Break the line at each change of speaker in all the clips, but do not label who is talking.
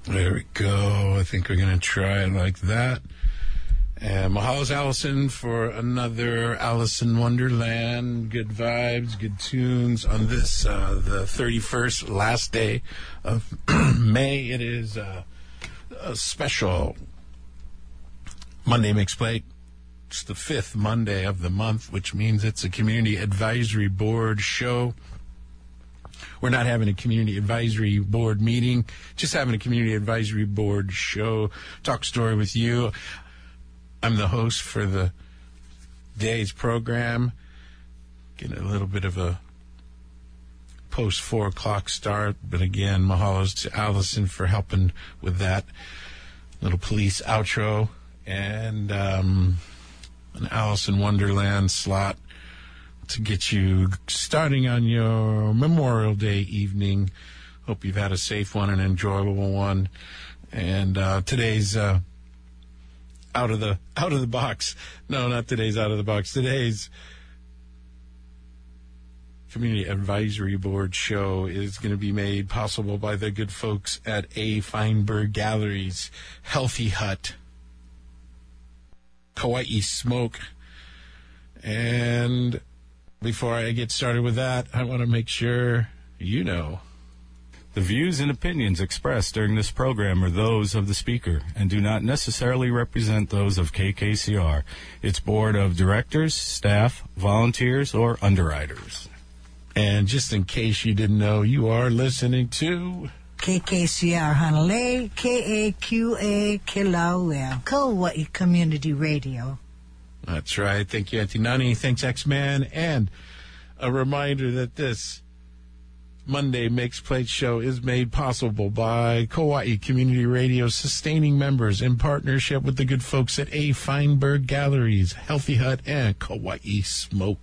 There we go. I think we're going to try it like that. And mahalo's Allison for another Alice in Wonderland. Good vibes, good tunes on this, the 31st, last day of May. It is a special Monday Mix Plate. It's the 5th Monday of the month, which means it's a Community Advisory Board show. We're not having a Community Advisory Board meeting, just having a Community Advisory Board show. Talk story with you. I'm the host for the day's program. Getting a little bit of a post 4 o'clock start, but again, mahalos to Allison for helping with that little police outro and an Alice in Wonderland slot to get you starting on your Memorial Day evening. Hope you've had a safe one, an enjoyable one. And today's out of the box. No, not today's out of the box. Today's Community Advisory Board show is going to be made possible by the good folks at A. Feinberg Galleries, Healthy Hut, Kauai Smoke. And before I get started with that, I want to make sure you know.
The views and opinions expressed during this program are those of the speaker and do not necessarily represent those of KKCR, its board of directors, staff, volunteers, or underwriters.
And just in case you didn't know, you are listening to
KKCR Hanalei, KAQA Kilauea, Kauai Community Radio.
That's right. Thank you, Auntie Nani. Thanks, X-Man. And a reminder that this Monday Mix Plate show is made possible by Kauai Community Radio, sustaining members in partnership with the good folks at A. Feinberg Galleries, Healthy Hut, and Kauai Smoke.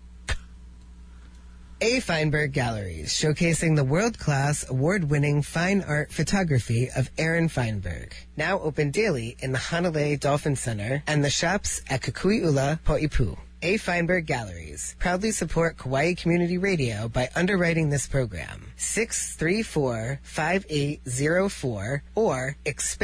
A. Feinberg Galleries, showcasing the world-class, award-winning fine art photography of Aaron Feinberg. Now open daily in the Hanalei Dolphin Center and the shops at Kukui'ula Po'ipu. A. Feinberg Galleries proudly support Kauai Community Radio by underwriting this program. 634-5804 or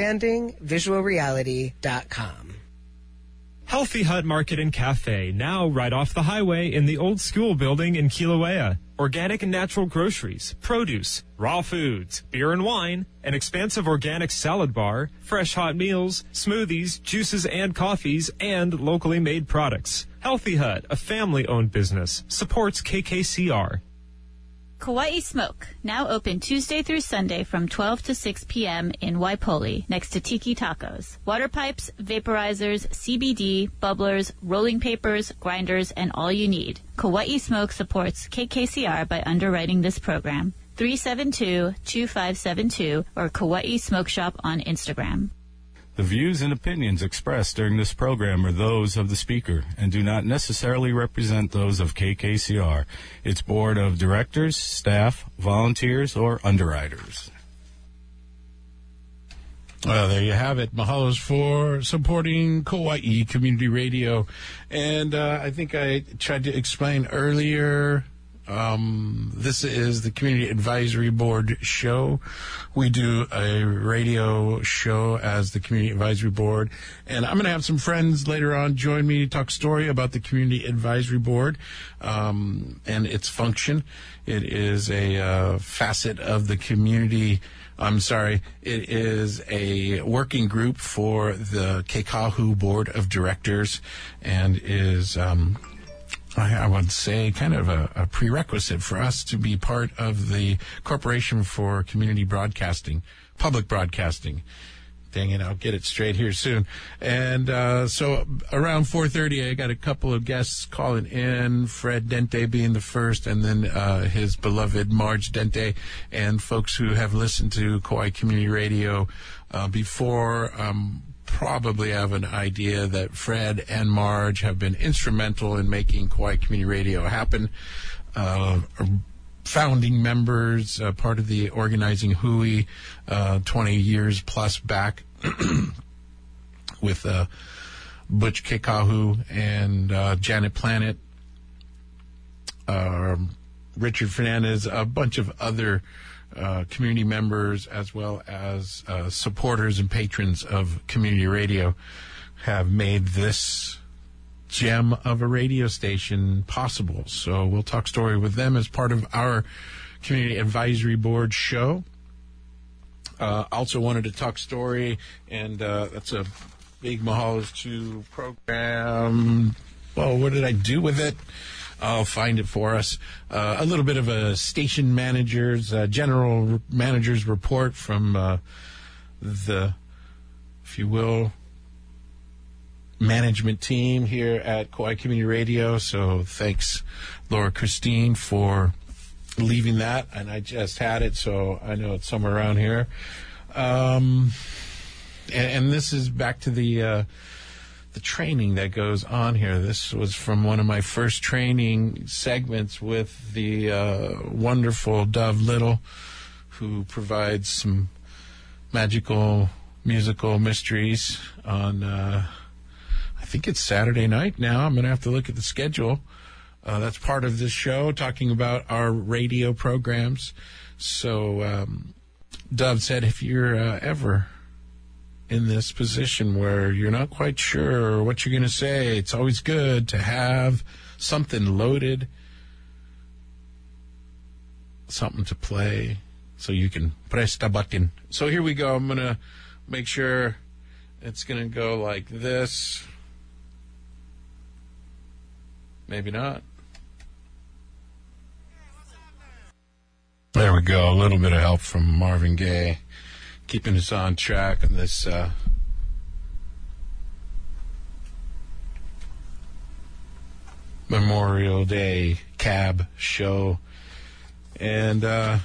expandingvisualreality.com.
Healthy Hut Market and Cafe, now right off the highway in the old school building in Kilauea. Organic and natural groceries, produce, raw foods, beer and wine, an expansive organic salad bar, fresh hot meals, smoothies, juices and coffees, and locally made products. Healthy Hut, a family-owned business, supports KKCR.
Kauai Smoke, now open Tuesday through Sunday from 12 to 6 p.m. in Waipoli, next to Tiki Tacos. Water pipes, vaporizers, CBD, bubblers, rolling papers, grinders, and all you need. Kauai Smoke supports KKCR by underwriting this program. 372-2572 or Kauai Smoke Shop on Instagram.
The views and opinions expressed during this program are those of the speaker and do not necessarily represent those of KKCR, its board of directors, staff, volunteers, or underwriters.
Well, there you have it. Mahalos for supporting Kauai Community Radio. And I think I tried to explain earlier, this is the Community Advisory Board show. We do a radio show as the Community Advisory Board. And I'm going to have some friends later on join me to talk story about the Community Advisory Board and its function. It is a facet of the community. It is a working group for the Kekahu Board of Directors and is I would say kind of a prerequisite for us to be part of the Corporation for Community Broadcasting, Public Broadcasting. Dang it, I'll get it straight here soon. And so around 4:30, I got a couple of guests calling in, Fred Dente being the first, and then his beloved Marge Dente, and folks who have listened to Kauai Community Radio before probably have an idea that Fred and Marge have been instrumental in making Kauai Community Radio happen. Founding members, part of the organizing Hui 20 years plus back with Butch Kekahu and Janet Planet, Richard Fernandez, a bunch of other community members as well as supporters and patrons of community radio have made this gem of a radio station possible. So we'll talk story with them as part of our Community Advisory Board show. Also wanted to talk story, and that's a big Mahalo's 2 program. Well, what did I do with it? I'll find it for us. A little bit of a station manager's, general manager's report from the, if you will, management team here at Kauai Community Radio. So thanks, Laura Christine, for leaving that. And I just had it, so I know it's somewhere around here. And this is back to the training that goes on here. This was from one of my first training segments with the wonderful Dove Little, who provides some magical musical mysteries on, I think it's Saturday night now. I'm going to have to look at the schedule. That's part of this show, talking about our radio programs. So Dove said, if you're ever in this position where you're not quite sure what you're going to say, it's always good to have something loaded, something to play, so you can press the button. So here we go. I'm going to make sure it's going to go like this. Maybe not. There we go. A little bit of help from Marvin Gaye, keeping us on track on this Memorial Day cab show. And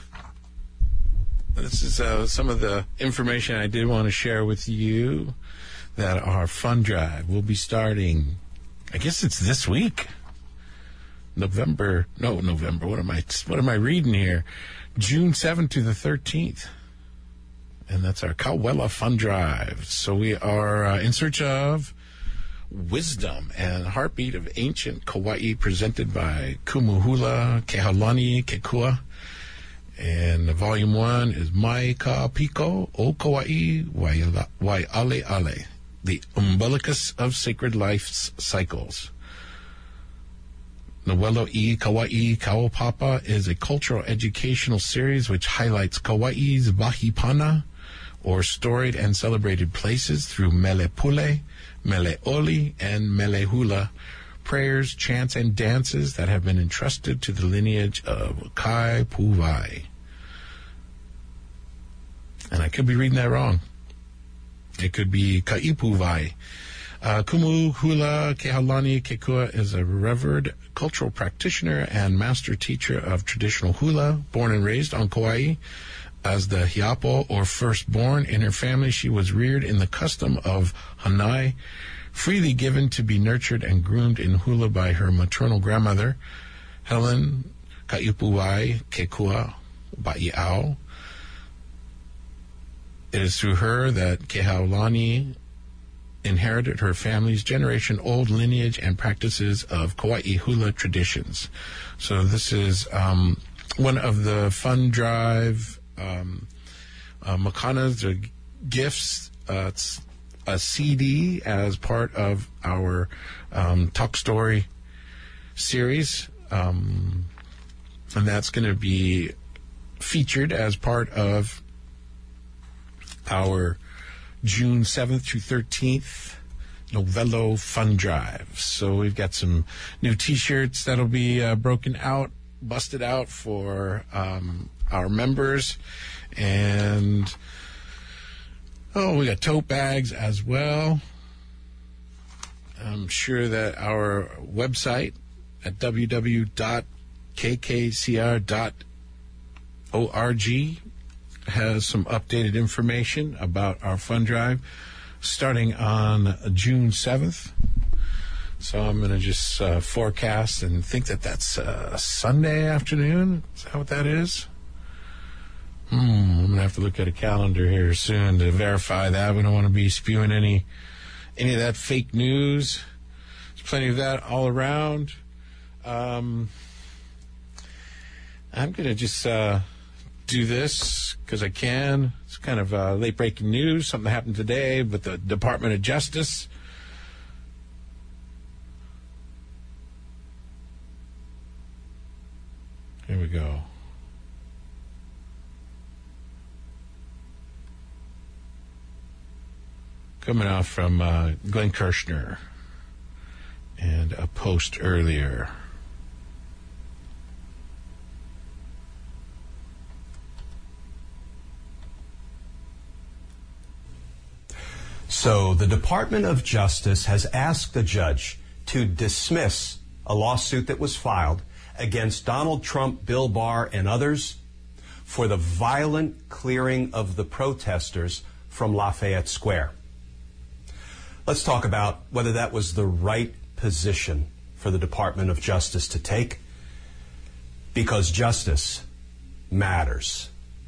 this is some of the information I did want to share with you, that our fund drive will be starting, I guess it's this week. November, what am I reading here? June 7th to the 13th. And that's our Kauwela Fund Drive. So we are in search of wisdom and heartbeat of ancient Kauai, presented by Kumuhula Kehaulani Kekua. And volume 1 is Mai Ka Piko O Kauai Wai Ale Ale, the umbilicus of sacred life's cycles. Noelo I Kauai Kaupapa is a cultural educational series which highlights Kauai's Wahipana, or storied and celebrated places, through Melepule, Meleoli, and Melehula, prayers, chants, and dances that have been entrusted to the lineage of Kai Puwai. And I could be reading that wrong. It could be Kaipuwai. Kumuhula Kehaulani Kekua is a revered cultural practitioner and master teacher of traditional hula, born and raised on Kauai. As the Hiapo, or firstborn in her family, she was reared in the custom of Hanai, freely given to be nurtured and groomed in hula by her maternal grandmother, Helen Kaipuwai Kekua Ba'iau. It is through her that Kehaulani inherited her family's generation-old lineage and practices of Kauai hula traditions. So this is one of the fund drive makanas, or gifts. It's a CD as part of our Talk Story series, and that's going to be featured as part of our June 7th through 13th Novello Fund Drive. So we've got some new T-shirts that'll be busted out for our members. And, we got tote bags as well. I'm sure that our website at www.kkcr.org has some updated information about our fund drive starting on June 7th. So I'm going to just forecast and think that that's Sunday afternoon. Is that what that is? I'm going to have to look at a calendar here soon to verify that. We don't want to be spewing any of that fake news. There's plenty of that all around. I'm going to just do this because I can. It's kind of late breaking news. Something happened today with the Department of Justice. Here we go. Coming off from Glenn Kirshner and a post earlier.
So the Department of Justice has asked a judge to dismiss a lawsuit that was filed against Donald Trump, Bill Barr, and others for the violent clearing of the protesters from Lafayette Square. Let's talk about whether that was the right position for the Department of Justice to take, because justice matters.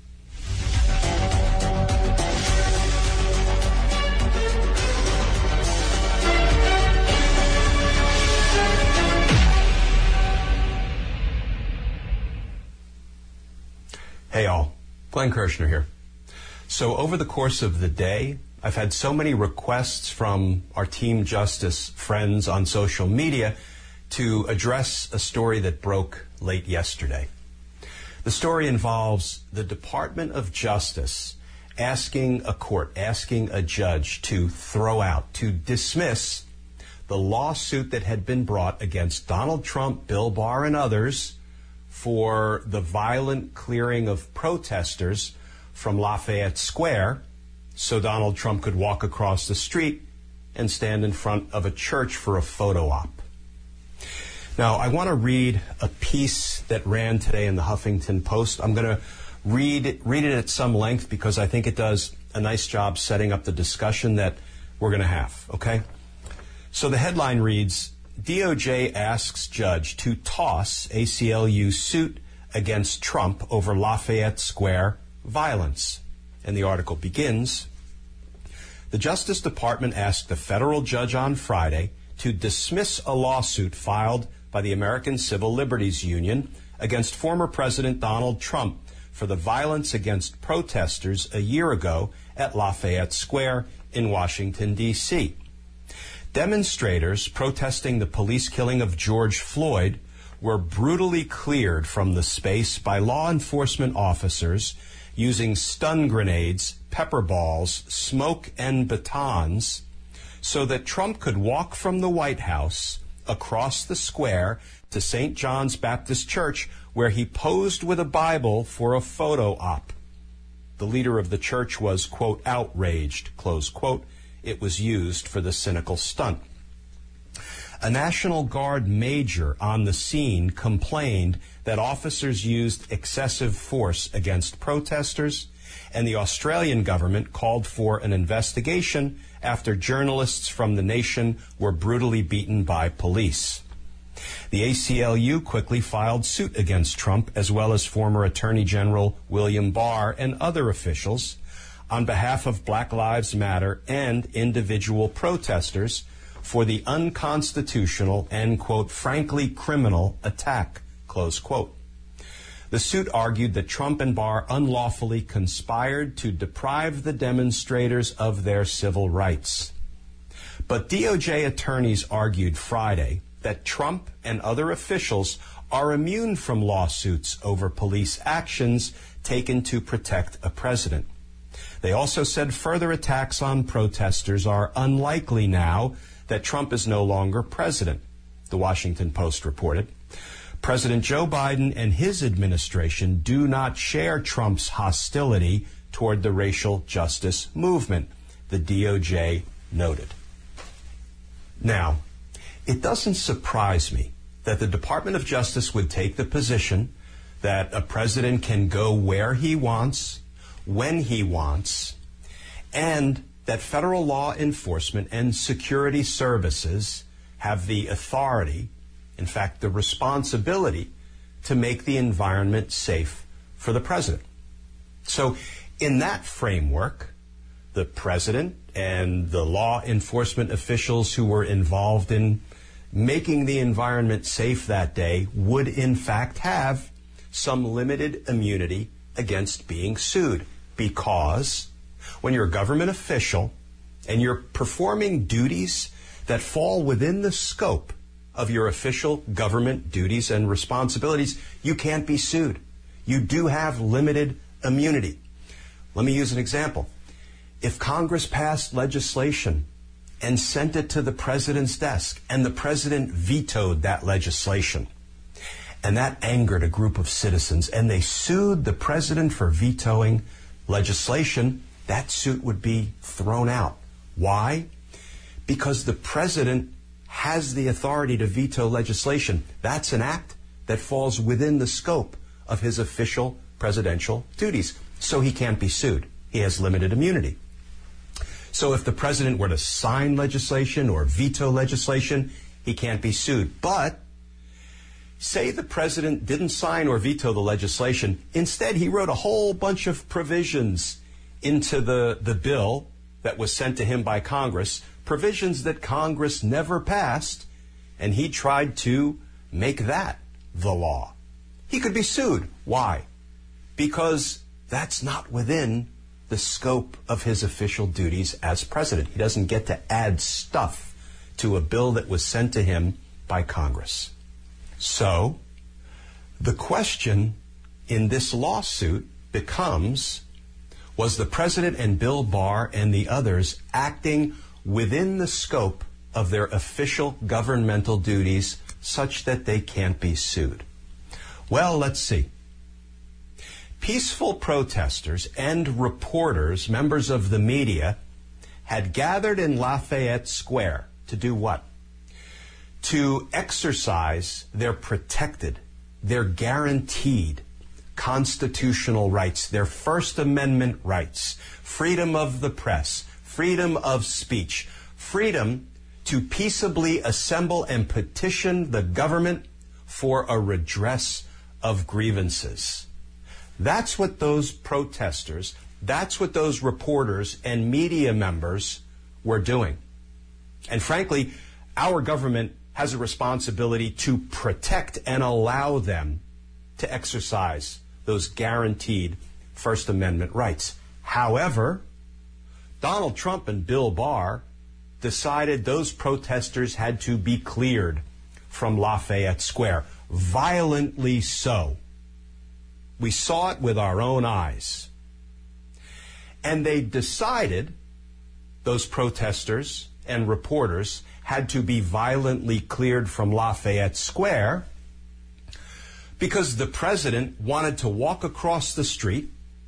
Hey all, Glenn Kirshner here. So over the course of the day, I've had so many requests from our Team Justice friends on social media to address a story that broke late yesterday. The story involves the Department of Justice asking a judge to throw out, to dismiss the lawsuit that had been brought against Donald Trump, Bill Barr, and others for the violent clearing of protesters from Lafayette Square so Donald Trump could walk across the street and stand in front of a church for a photo op. Now, I want to read a piece that ran today in the Huffington Post. I'm going to read it at some length because I think it does a nice job setting up the discussion that we're going to have, okay? So the headline reads, DOJ asks judge to toss ACLU suit against Trump over Lafayette Square violence. And the article begins, the Justice Department asked a federal judge on Friday to dismiss a lawsuit filed by the American Civil Liberties Union against former President Donald Trump for the violence against protesters a year ago at Lafayette Square in Washington, D.C. Demonstrators protesting the police killing of George Floyd were brutally cleared from the space by law enforcement officers using stun grenades, pepper balls, smoke, and batons so that Trump could walk from the White House across the square to St. John's Baptist Church, where he posed with a Bible for a photo op. The leader of the church was, quote, outraged, close quote. It was used for the cynical stunt. A National Guard major on the scene complained that officers used excessive force against protesters, and the Australian government called for an investigation after journalists from the nation were brutally beaten by police. The ACLU quickly filed suit against Trump, as well as former Attorney General William Barr and other officials, on behalf of Black Lives Matter and individual protesters for the unconstitutional and, quote, frankly criminal attack, close quote. The suit argued that Trump and Barr unlawfully conspired to deprive the demonstrators of their civil rights. But DOJ attorneys argued Friday that Trump and other officials are immune from lawsuits over police actions taken to protect a president. They also said further attacks on protesters are unlikely now that Trump is no longer president, the Washington Post reported. President Joe Biden and his administration do not share Trump's hostility toward the racial justice movement, the DOJ noted. Now, it doesn't surprise me that the Department of Justice would take the position that a president can go where he wants, when he wants, and that federal law enforcement and security services have the authority, in fact, the responsibility, to make the environment safe for the president. So in that framework, the president and the law enforcement officials who were involved in making the environment safe that day would, in fact, have some limited immunity against being sued, because when you're a government official and you're performing duties that fall within the scope of your official government duties and responsibilities, you can't be sued. You do have limited immunity. Let me use an example. If Congress passed legislation and sent it to the president's desk, and the president vetoed that legislation, and that angered a group of citizens, and they sued the president for vetoing legislation, that suit would be thrown out. Why? Because the president has the authority to veto legislation. That's an act that falls within the scope of his official presidential duties. So he can't be sued. He has limited immunity. So if the president were to sign legislation or veto legislation, he can't be sued. But say the president didn't sign or veto the legislation. Instead, he wrote a whole bunch of provisions into the bill that was sent to him by Congress, provisions that Congress never passed, and he tried to make that the law. He could be sued. Why? Because that's not within the scope of his official duties as president. He doesn't get to add stuff to a bill that was sent to him by Congress. So, the question in this lawsuit becomes, was the president and Bill Barr and the others acting within the scope of their official governmental duties such that they can't be sued? Well, let's see. Peaceful protesters and reporters, members of the media, had gathered in Lafayette Square to do what? To exercise their protected, their guaranteed constitutional rights, their First Amendment rights, freedom of the press, freedom of speech, freedom to peaceably assemble and petition the government for a redress of grievances. That's what those protesters, that's what those reporters and media members were doing. And frankly, our government has a responsibility to protect and allow them to exercise those guaranteed First Amendment rights. However, Donald Trump and Bill Barr decided those protesters had to be cleared from Lafayette Square. Violently so. We saw it with our own eyes. And they decided, those protesters and reporters had to be violently cleared from Lafayette Square because the president wanted to walk across the street,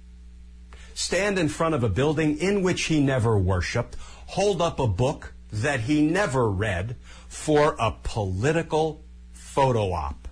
stand in front of a building in which he never worshiped, hold up a book that he never read for a political photo op.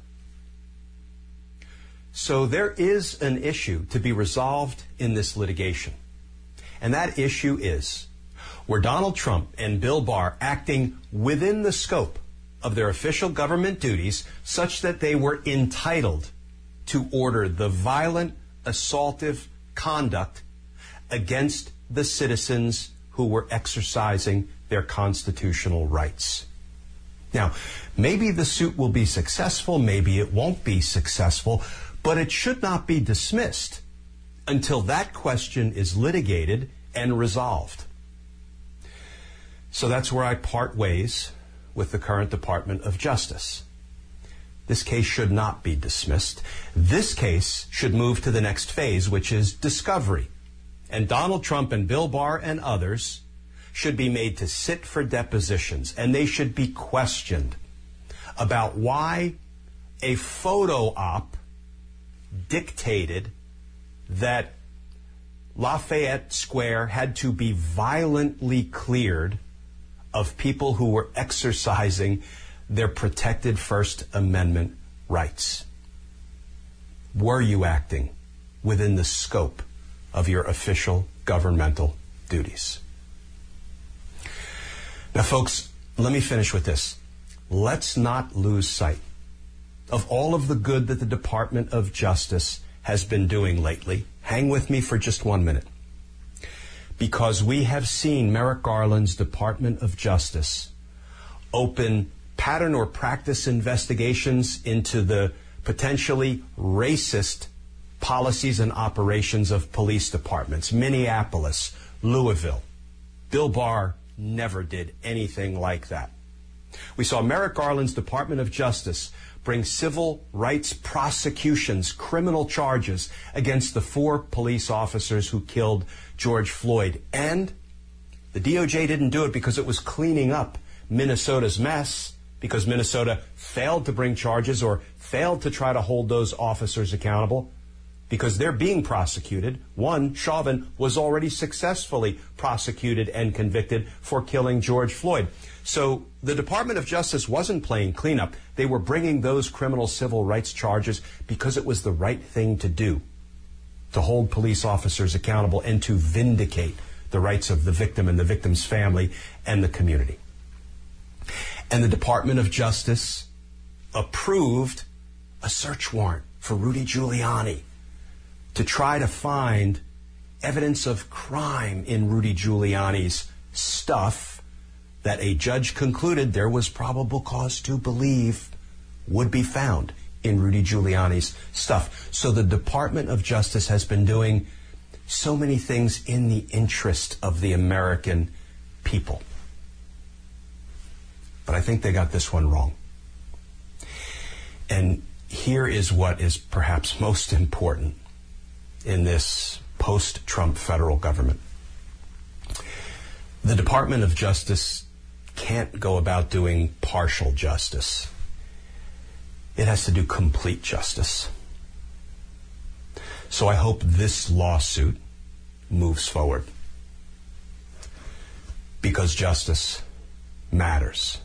So there is an issue to be resolved in this litigation. And that issue is, were Donald Trump and Bill Barr acting within the scope of their official government duties such that they were entitled to order the violent, assaultive conduct against the citizens who were exercising their constitutional rights? Now, maybe the suit will be successful, maybe it won't be successful, but it should not be dismissed until that question is litigated and resolved. So that's where I part ways with the current Department of Justice. This case should not be dismissed. This case should move to the next phase, which is discovery. And Donald Trump and Bill Barr and others should be made to sit for depositions, and they should be questioned about why a photo op dictated that Lafayette Square had to be violently cleared of people who were exercising their protected First Amendment rights. Were you acting within the scope of your official governmental duties? Now, folks, let me finish with this. Let's not lose sight of all of the good that the Department of Justice has been doing lately. Hang with me for just 1 minute. Because we have seen Merrick Garland's Department of Justice open pattern or practice investigations into the potentially racist policies and operations of police departments. Minneapolis, Louisville. Bill Barr never did anything like that. We saw Merrick Garland's Department of Justice bring civil rights prosecutions, criminal charges against the 4 police officers who killed George Floyd. And the DOJ didn't do it because it was cleaning up Minnesota's mess, because Minnesota failed to bring charges or failed to try to hold those officers accountable, because they're being prosecuted. One, Chauvin, was already successfully prosecuted and convicted for killing George Floyd. So the Department of Justice wasn't playing cleanup. They were bringing those criminal civil rights charges because it was the right thing to do, to hold police officers accountable and to vindicate the rights of the victim and the victim's family and the community. And the Department of Justice approved a search warrant for Rudy Giuliani to try to find evidence of crime in Rudy Giuliani's stuff that a judge concluded there was probable cause to believe would be found in Rudy Giuliani's stuff. So the Department of Justice has been doing so many things in the interest of the American people. But I think they got this one wrong. And here is what is perhaps most important in this post-Trump federal government. The Department of Justice can't go about doing partial justice. It has to do complete justice. So I hope this lawsuit moves forward, because justice matters.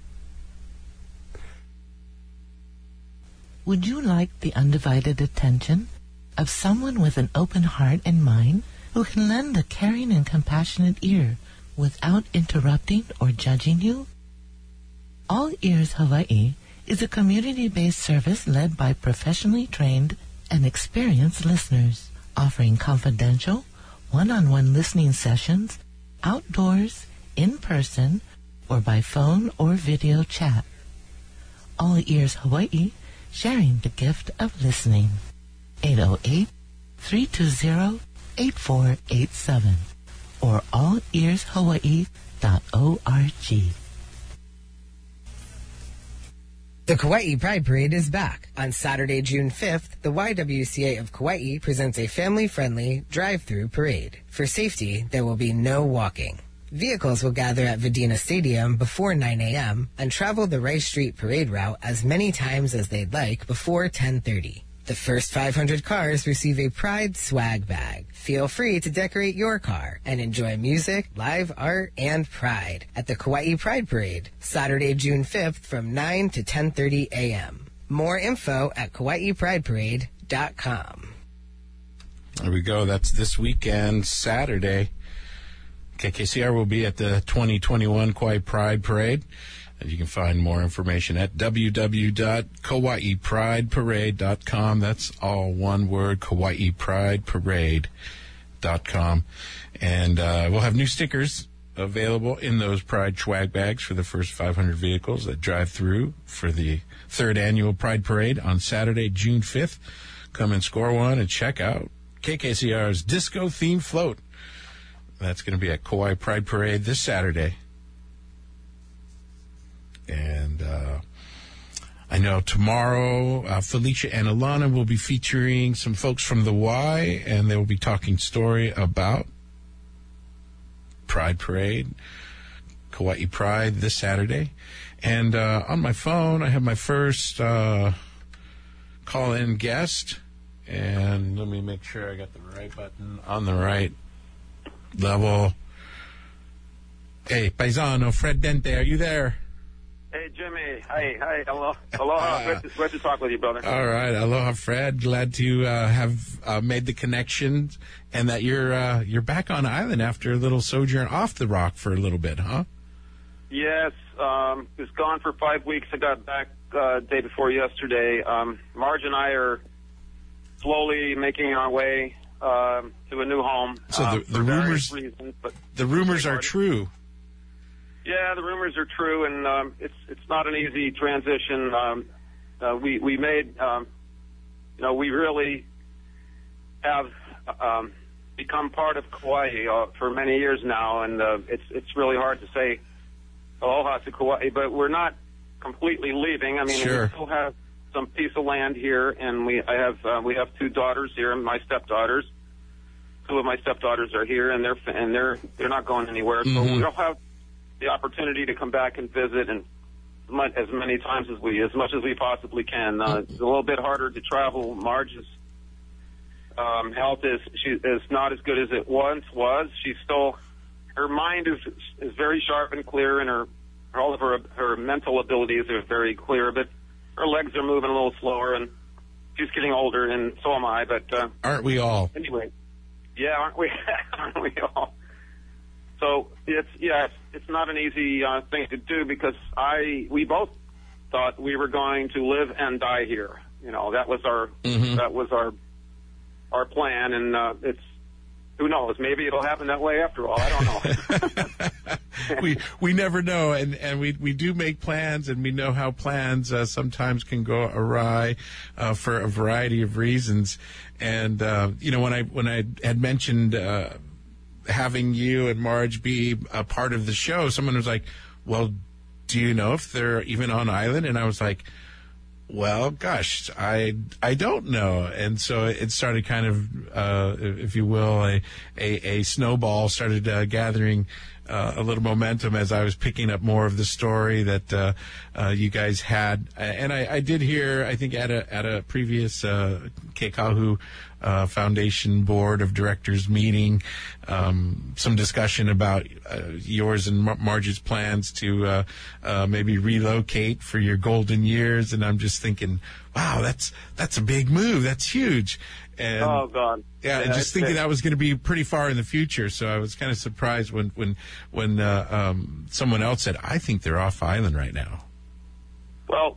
Would you like the undivided attention of someone with an open heart and mind who can lend a caring and compassionate ear without interrupting or judging you? All Ears Hawaii is a community-based service led by professionally trained and experienced listeners, offering confidential, one-on-one listening sessions outdoors, in person, or by phone or video chat. All Ears Hawaii, sharing the gift of listening. 808-320-8487 or allearshawaii.org.
The Kauai Pride Parade is back. On Saturday, June 5th, the YWCA of Kauai presents a family-friendly drive-through parade. For safety, there will be no walking. Vehicles will gather at Vidina Stadium before 9 a.m. and travel the Rice Street parade route as many times as they'd like before 10:30. The first 500 cars receive a Pride swag bag. Feel free to decorate your car and enjoy music, live art, and pride at the Kauai Pride Parade, Saturday, June 5th from 9 to 10:30 a.m. More info at KauaiPrideParade.com.
There we go. That's this weekend, Saturday. KKCR will be at the 2021 Kauai Pride Parade. And you can find more information at www.KauaiPrideParade.com. That's all one word, KauaiPrideParade.com. And we'll have new stickers available in those Pride swag bags for the first 500 vehicles that drive through for the third annual Pride Parade on Saturday, June 5th. Come and score one and check out KKCR's disco-themed float. That's going to be at Kauai Pride Parade this Saturday. And I know tomorrow Felicia and Alana will be featuring some folks from the Y, and they will be talking story about Pride Parade, Kauai Pride this Saturday. And on my phone, I have my first call-in guest. And let me make sure I got the right button on the right level. Hey, Paisano, Fred Dente, are you there?
Hey, Jimmy. Hi. Aloha. Glad to talk with you, brother.
All right. Aloha, Fred. Glad to have made the connection and that you're back on island after a little sojourn off the rock for a little bit, huh?
Yes. Was gone for 5 weeks. I got back day before yesterday. Marge and I are slowly making our way to a new home.
So the rumors,
reasons, but
the rumors are true.
Yeah, the rumors are true, and it's not an easy transition. We made, we really have become part of Kauai for many years now, and it's really hard to say aloha to Kauai, but we're not completely leaving. I mean,
Sure.
we still have some piece of land here, and we have 2 daughters here, my stepdaughters. 2 of my stepdaughters are here, and they're not going anywhere. So we'll have the opportunity to come back and visit and as many times as much as we possibly can. It's a little bit harder to travel. Marge's health is not as good as it once was. She's still, her mind is very sharp and clear, and all of her mental abilities are very clear, but her legs are moving a little slower, and she's getting older, and so am I. But
aren't we all?
Anyway, yeah, aren't we? Aren't we all? So it's not an easy thing to do, because we both thought we were going to live and die here. You know, that was our plan, and it's, who knows? Maybe it'll happen that way after all. I don't know.
we never know, and we do make plans, and we know how plans sometimes can go awry for a variety of reasons. And when I had mentioned having you and Marge be a part of the show, someone was like, "Well, do you know if they're even on island?" And I was like, well, gosh, I don't know. And so it started kind of, if you will, a snowball started gathering a little momentum as I was picking up more of the story that you guys had. And I did hear, I think at a previous Kekahu Foundation Board of Directors meeting, some discussion about yours and Marge's plans to maybe relocate for your golden years. And I'm just thinking, wow, that's a big move. That's huge. And,
oh, God.
Yeah, and just thinking that was going to be pretty far in the future. So I was kind of surprised when someone else said, I think they're off island right now.
Well,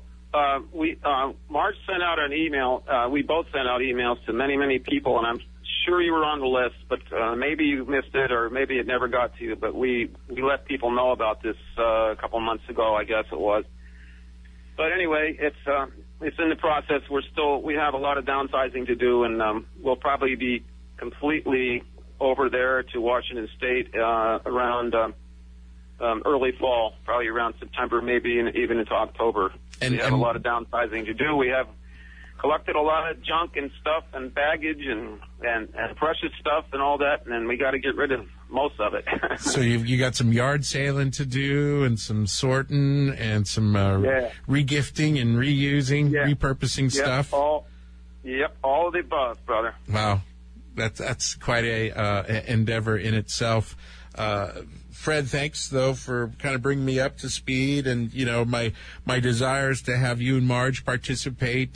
Marge sent out an email. We both sent out emails to many, many people, and I'm sure you were on the list, but maybe you missed it, or maybe it never got to you. But we let people know about this a couple months ago, I guess it was. But anyway, it's in the process. We have a lot of downsizing to do, and we'll probably be completely over there to Washington State around early fall, probably around September, maybe even into October. We have a lot of downsizing to do. We have collected a lot of junk and stuff and baggage and precious stuff and all that, and then we got to get rid of most of it.
So you got some yard sailing to do, and some sorting, and some regifting and reusing, repurposing stuff. All
of the above, brother.
Wow, that's quite a endeavor in itself. Fred, thanks though for kind of bringing me up to speed, and my desires to have you and Marge participate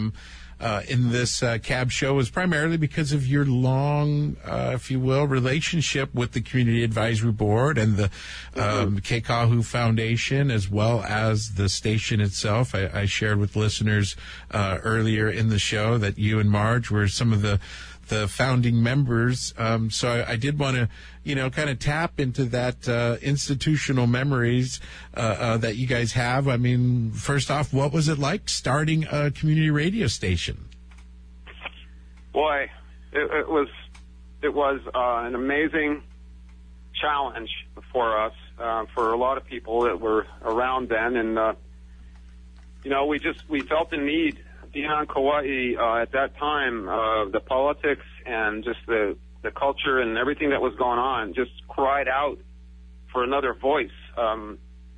in this cab show was primarily because of your long, if you will, relationship with the Community Advisory Board and the Kekahu Foundation, as well as the station itself. I shared with listeners earlier in the show that you and Marge were some of the founding members. So I did want to, kind of tap into that institutional memories that you guys have. I mean, first off, what was it like starting a community radio station?
Boy, it was an amazing challenge for us, for a lot of people that were around then. And, we felt the need. Being on Kauai at that time, the politics and just the culture and everything that was going on just cried out for another voice. The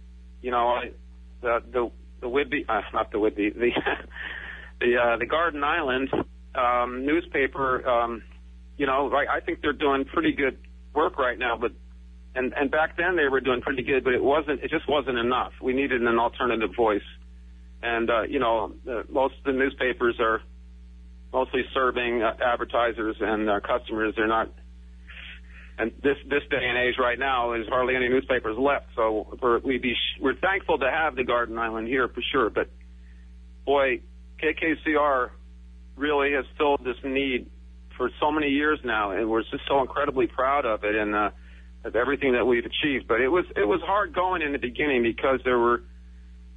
Whidbey, not the Whidbey, the Garden Island newspaper. I think they're doing pretty good work right now, but and back then they were doing pretty good, but it just wasn't enough. We needed an alternative voice. And, most of the newspapers are mostly serving advertisers and customers. They're not, and this day and age right now, there's hardly any newspapers left. So we're thankful to have the Garden Island here for sure. But boy, KKCR really has filled this need for so many years now, and we're just so incredibly proud of it and of everything that we've achieved. But it was hard going in the beginning because there were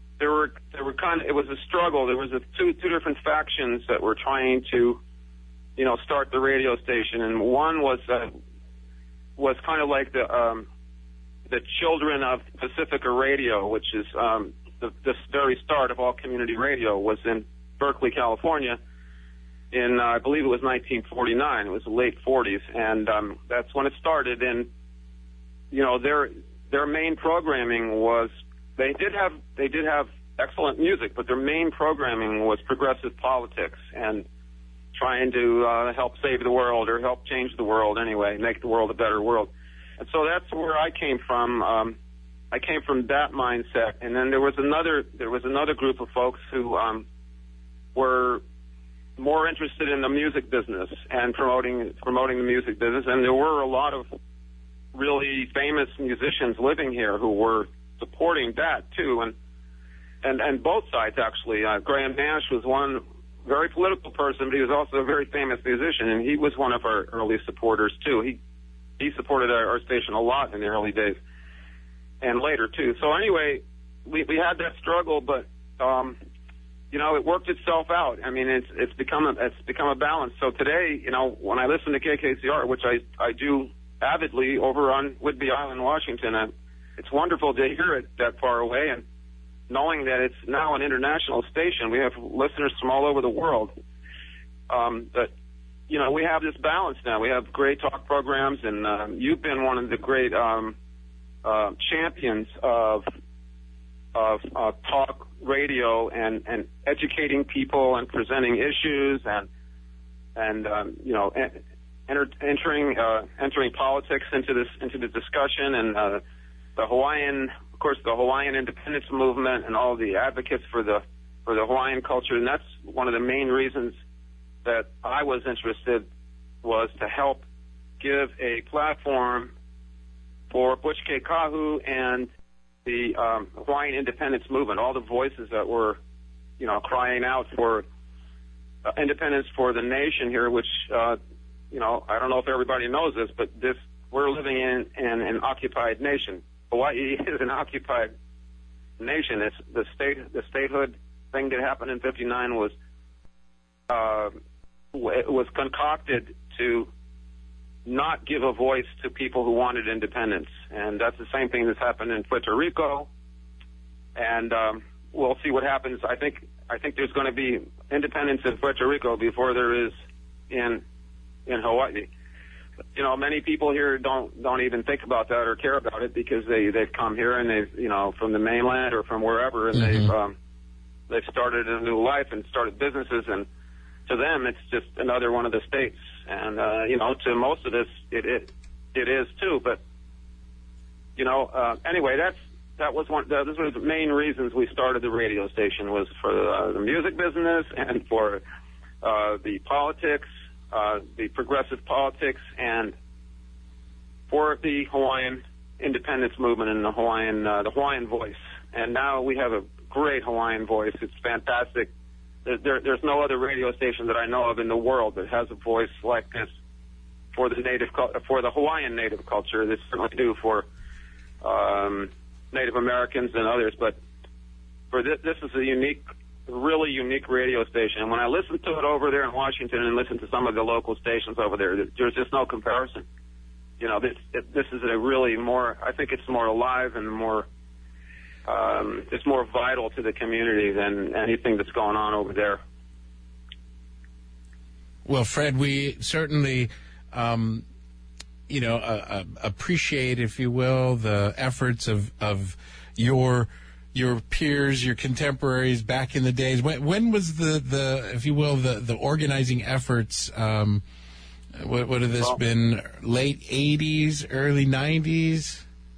it was a struggle. There was two different factions that were trying to start the radio station. And one was kind of like the children of Pacifica Radio, which is the very start of all community radio, was in Berkeley, California. In I believe it was 1949. It was the late 40s, and that's when it started. And their main programming was they did have excellent music, but their main programming was progressive politics and trying to help save the world or help change the world anyway, make the world a better world. And so that's where I came from. I came from that mindset, and then there was another group of folks who were more interested in the music business and promoting the music business. And there were a lot of really famous musicians living here who were supporting that too, and both sides actually. Graham Nash was one very political person, but he was also a very famous musician, and he was one of our early supporters too. He supported our station a lot in the early days, and later too. So anyway, we had that struggle, but it worked itself out. I mean, it's become a balance. So today, when I listen to KKCR, which I do avidly over on Whidbey Island, Washington, it's wonderful to hear it that far away, and knowing that it's now an international station. We have listeners from all over the world. But we have this balance now. We have great talk programs, and you've been one of the great champions of talk radio and educating people and presenting issues and entering politics into the discussion, and the Hawaiian independence movement and all the advocates for the Hawaiian culture. And that's one of the main reasons that I was interested, was to help give a platform for Butch Keikahu and the Hawaiian independence movement, all the voices that were, crying out for independence for the nation here, which, I don't know if everybody knows this, but we're living in an occupied nation. Hawaii is an occupied nation. It's the statehood thing that happened in '59 was concocted to not give a voice to people who wanted independence, and that's the same thing that's happened in Puerto Rico. And we'll see what happens. I think there's going to be independence in Puerto Rico before there is in Hawaii. Many people here don't even think about that or care about it, because they've come here and they've from the mainland or from wherever, and they've started a new life and started businesses, and to them it's just another one of the states. And to most of us it is too. But anyway, that was those were the main reasons we started the radio station, was for the music business and for the politics. The progressive politics, and for the Hawaiian independence movement and the Hawaiian voice. And now we have a great Hawaiian voice. It's fantastic. There's no other radio station that I know of in the world that has a voice like this for the Hawaiian native culture. They certainly do for Native Americans and others, but for this is a really unique radio station. And when I listen to it over there in Washington and listen to some of the local stations over there, there's just no comparison. This is a really more, I think it's more alive and more, it's more vital to the community than anything that's going on over there.
Well, Fred, we certainly, appreciate, if you will, the efforts of your peers, your contemporaries back in the days. When was the if you will, the organizing efforts? What have this been? Late 80s, early 90s?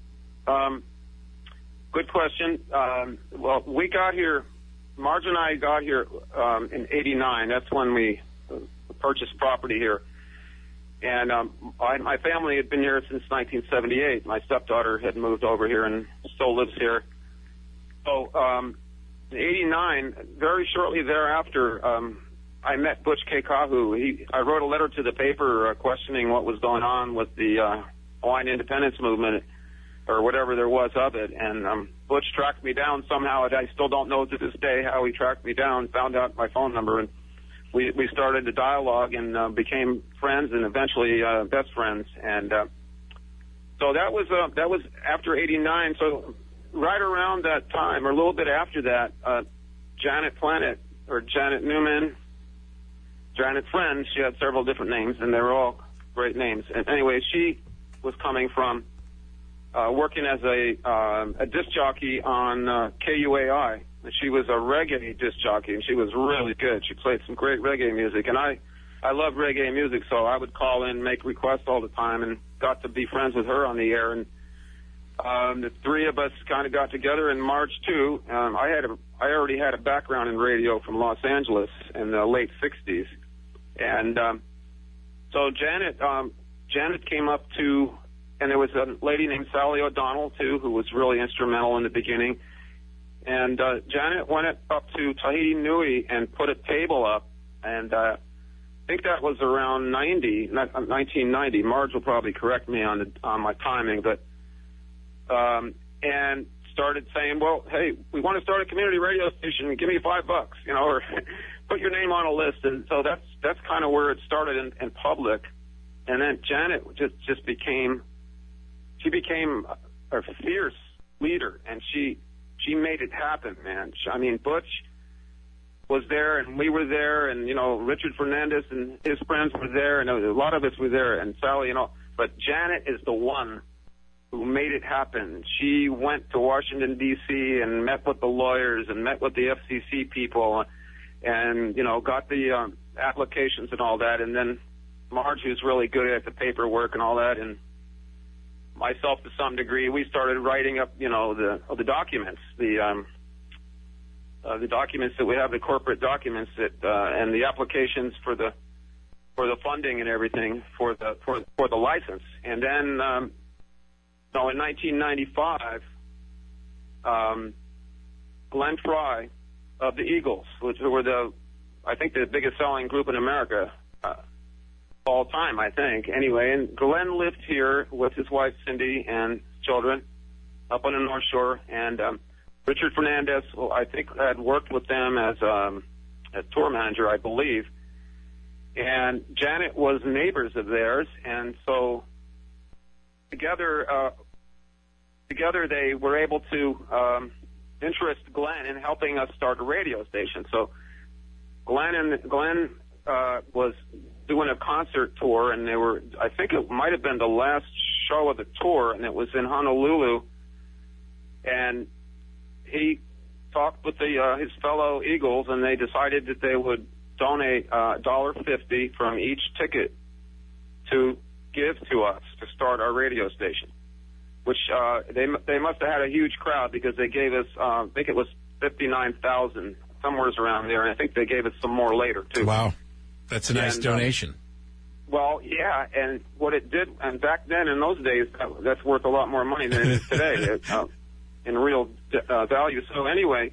Good question. Well, we got here, Marge and I got here in '89. That's when we purchased property here. And my family had been here since 1978. My stepdaughter had moved over here and still lives here. So in '89, very shortly thereafter, I met Butch Keikahu. I wrote a letter to the paper questioning what was going on with the Hawaiian independence movement, or whatever there was of it. And Butch tracked me down somehow. I still don't know to this day how he tracked me down, found out my phone number, and we started a dialogue and became friends and eventually best friends. And so that was after '89. So right around that time, or a little bit after that, Janet Planet, or Janet Newman, Janet Friends, she had several different names, and they were all great names. And anyway, she was coming from working as a disc jockey on KUAI. She was a reggae disc jockey, and she was really good. She played some great reggae music, and I love reggae music, so I would call in, make requests all the time, and got to be friends with her on the air. And the three of us kind of got together in March too. I already had a background in radio from Los Angeles in the late '60s, and so Janet came up to, and there was a lady named Sally O'Donnell too, who was really instrumental in the beginning. And Janet went up to Tahiti Nui and put a table up, and I think that was around 1990. Marge will probably correct me on my timing, but and started saying, well, hey, we want to start a community radio station. Give me $5, or put your name on a list. And so that's kind of where it started in public. And then Janet just became a fierce leader, and she made it happen, man. I mean, Butch was there, and we were there, and, Richard Fernandez and his friends were there, and a lot of us were there, and Sally, But Janet is the one who made it happen. She went to Washington, D.C., and met with the lawyers and met with the FCC people and, got the applications and all that. And then Marge, who's really good at the paperwork and all that, and myself to some degree, we started writing up, the documents, the documents that we have, the corporate documents that, and the applications for the funding and everything for the license. And then, in 1995, Glenn Fry of the Eagles, which were I think the biggest selling group in America, all time, I think. Anyway, and Glenn lived here with his wife Cindy and children up on the North Shore, and Richard Fernandez, I think, had worked with them as tour manager, I believe. And Janet was neighbors of theirs, and so together they were able to interest Glenn in helping us start a radio station. So Glenn was doing a concert tour, and I think it might have been the last show of the tour, and it was in Honolulu. And he talked with his fellow Eagles, and they decided that they would donate $1.50 from each ticket to give to us to start our radio station, which they must have had a huge crowd, because they gave us, I think it was 59,000, somewhere around there, and I think they gave us some more later, too.
Wow. That's a nice donation.
Well, yeah, and what it did, and back then in those days, that's worth a lot more money than it is today in real value. So anyway,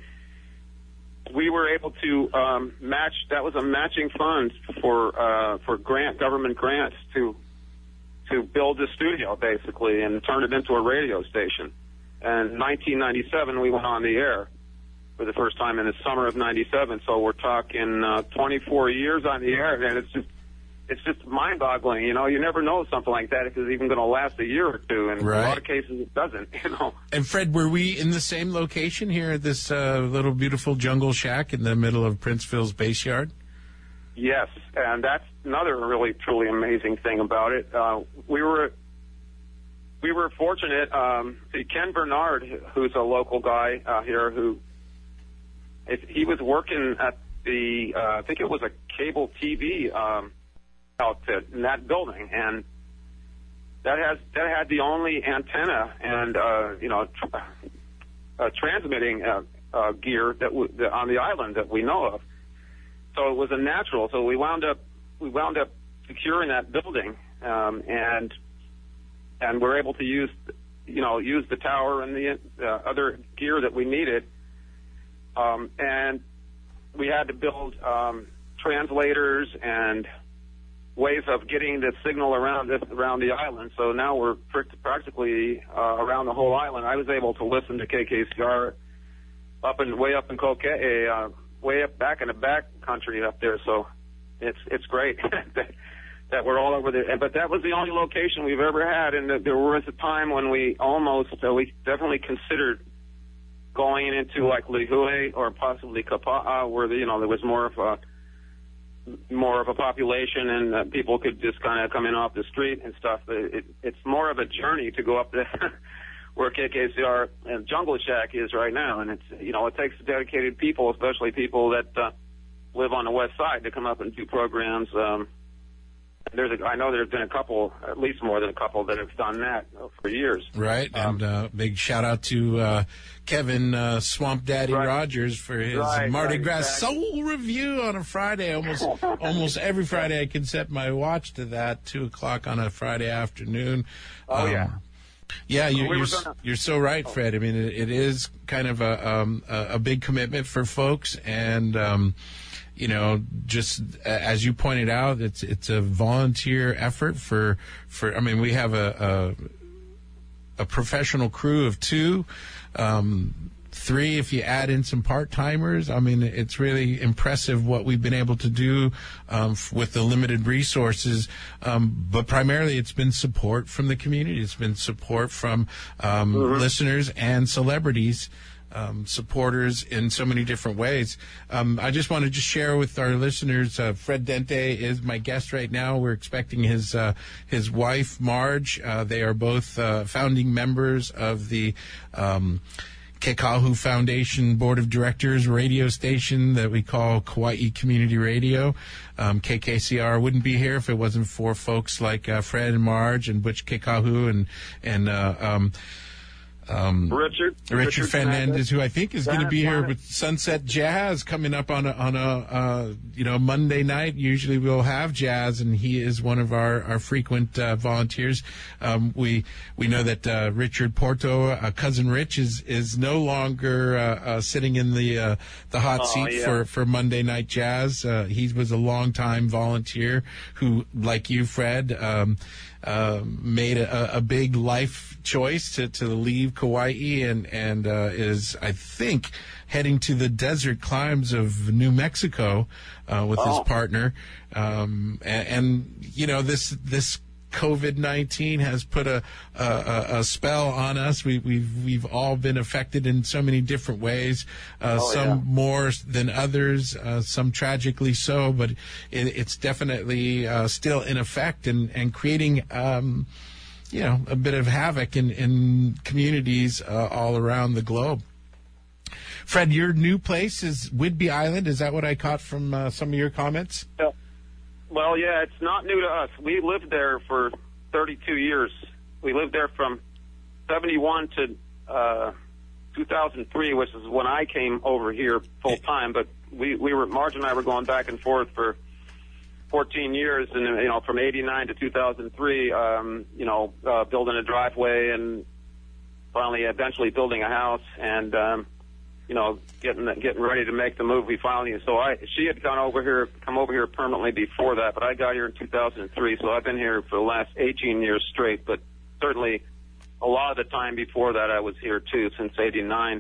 we were able to match. That was a matching fund for government grants to build the studio, basically, and turn it into a radio station. And in 1997, we went on the air for the first time in the summer of '97. So we're talking 24 years on the air, and it's just mind-boggling. You never know something like that if it's even going to last a year or two, and
right.
In a lot of cases it doesn't.
And Fred, were we in the same location here at this little beautiful jungle shack in the middle of Princeville's base yard?
Yes, and that's another really truly amazing thing about it. We were fortunate. Ken Bernard, who's a local guy here, he was working at the I think it was a cable TV outfit in that building, and that had the only antenna and transmitting gear that on the island that we know of. So it was a natural. So we wound up securing that building, and we're able to use the tower and the other gear that we needed. And we had to build translators and ways of getting the signal around the island. So now we're practically around the whole island. I was able to listen to KKCR way up in Kokee, way up back in the back country up there. So it's great that we're all over there. But that was the only location we've ever had, and there was a time when we definitely considered going into like Lihue or possibly Kapa'a, where there was more of a population and people could just kind of come in off the street and stuff. It's more of a journey to go up there where KKCR and Jungle Shack is right now, and it takes dedicated people, especially people that live on the west side, to come up and do programs. I know there's been at least more than a couple that have done that for years.
Right, and big shout out to Kevin Swamp Daddy Rogers for his Mardi Gras Soul Review on a Friday. Almost every Friday I can set my watch to that, 2:00 on a Friday afternoon. Yeah, you're so right, Fred. I mean, it is kind of a big commitment for folks, and just as you pointed out, it's a volunteer effort for. I mean, we have a professional crew of 2, 3 if you add in some part-timers. I mean, it's really impressive what we've been able to do with the limited resources. But primarily it's been support from the community. It's been support from listeners and celebrities, supporters in so many different ways. I just wanted to share with our listeners, Fred Dente is my guest right now. We're expecting his wife, Marge. They are both founding members of the Kekahu Foundation Board of Directors radio station that we call Kauai Community Radio. KKCR wouldn't be here if it wasn't for folks like Fred and Marge and Butch Kekahu and Richard Fernandez, who I think is going to be here with Sunset Jazz coming up on a Monday night. Usually we'll have jazz, and he is one of our frequent volunteers. We know that Richard Porto, cousin Rich, is no longer sitting in the hot seat for Monday Night Jazz. He was a longtime volunteer who, like you, Fred, made a big life choice to leave Kauai and is, I think, heading to the desert climes of New Mexico with his partner. This COVID-19 has put a spell on us. We've all been affected in so many different ways. Some more than others. Some tragically so, but it's definitely still in effect and creating a bit of havoc in communities all around the globe. Fred, your new place is Whidbey Island. Is that what I caught from some of your comments?
Yeah. Well, yeah, it's not new to us. We lived there for 32 years. We lived there from 71 to 2003, which is when I came over here full time. But Marge and I were going back and forth for 14 years, and from 89 to 2003, building a driveway and finally, eventually building a house, and getting ready to make the move. She had come over here permanently before that, but I got here in 2003, so I've been here for the last 18 years straight. But certainly, a lot of the time before that, I was here too, since '89.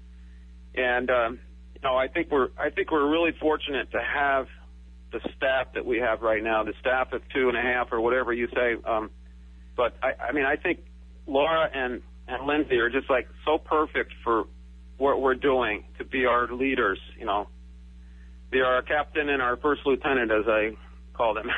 And I think we're really fortunate to have the staff that we have right now, the staff of 2.5 or whatever you say. But I think Laura and Lindsay are just like so perfect for what we're doing, to be our leaders, be our captain and our first lieutenant, as I call them.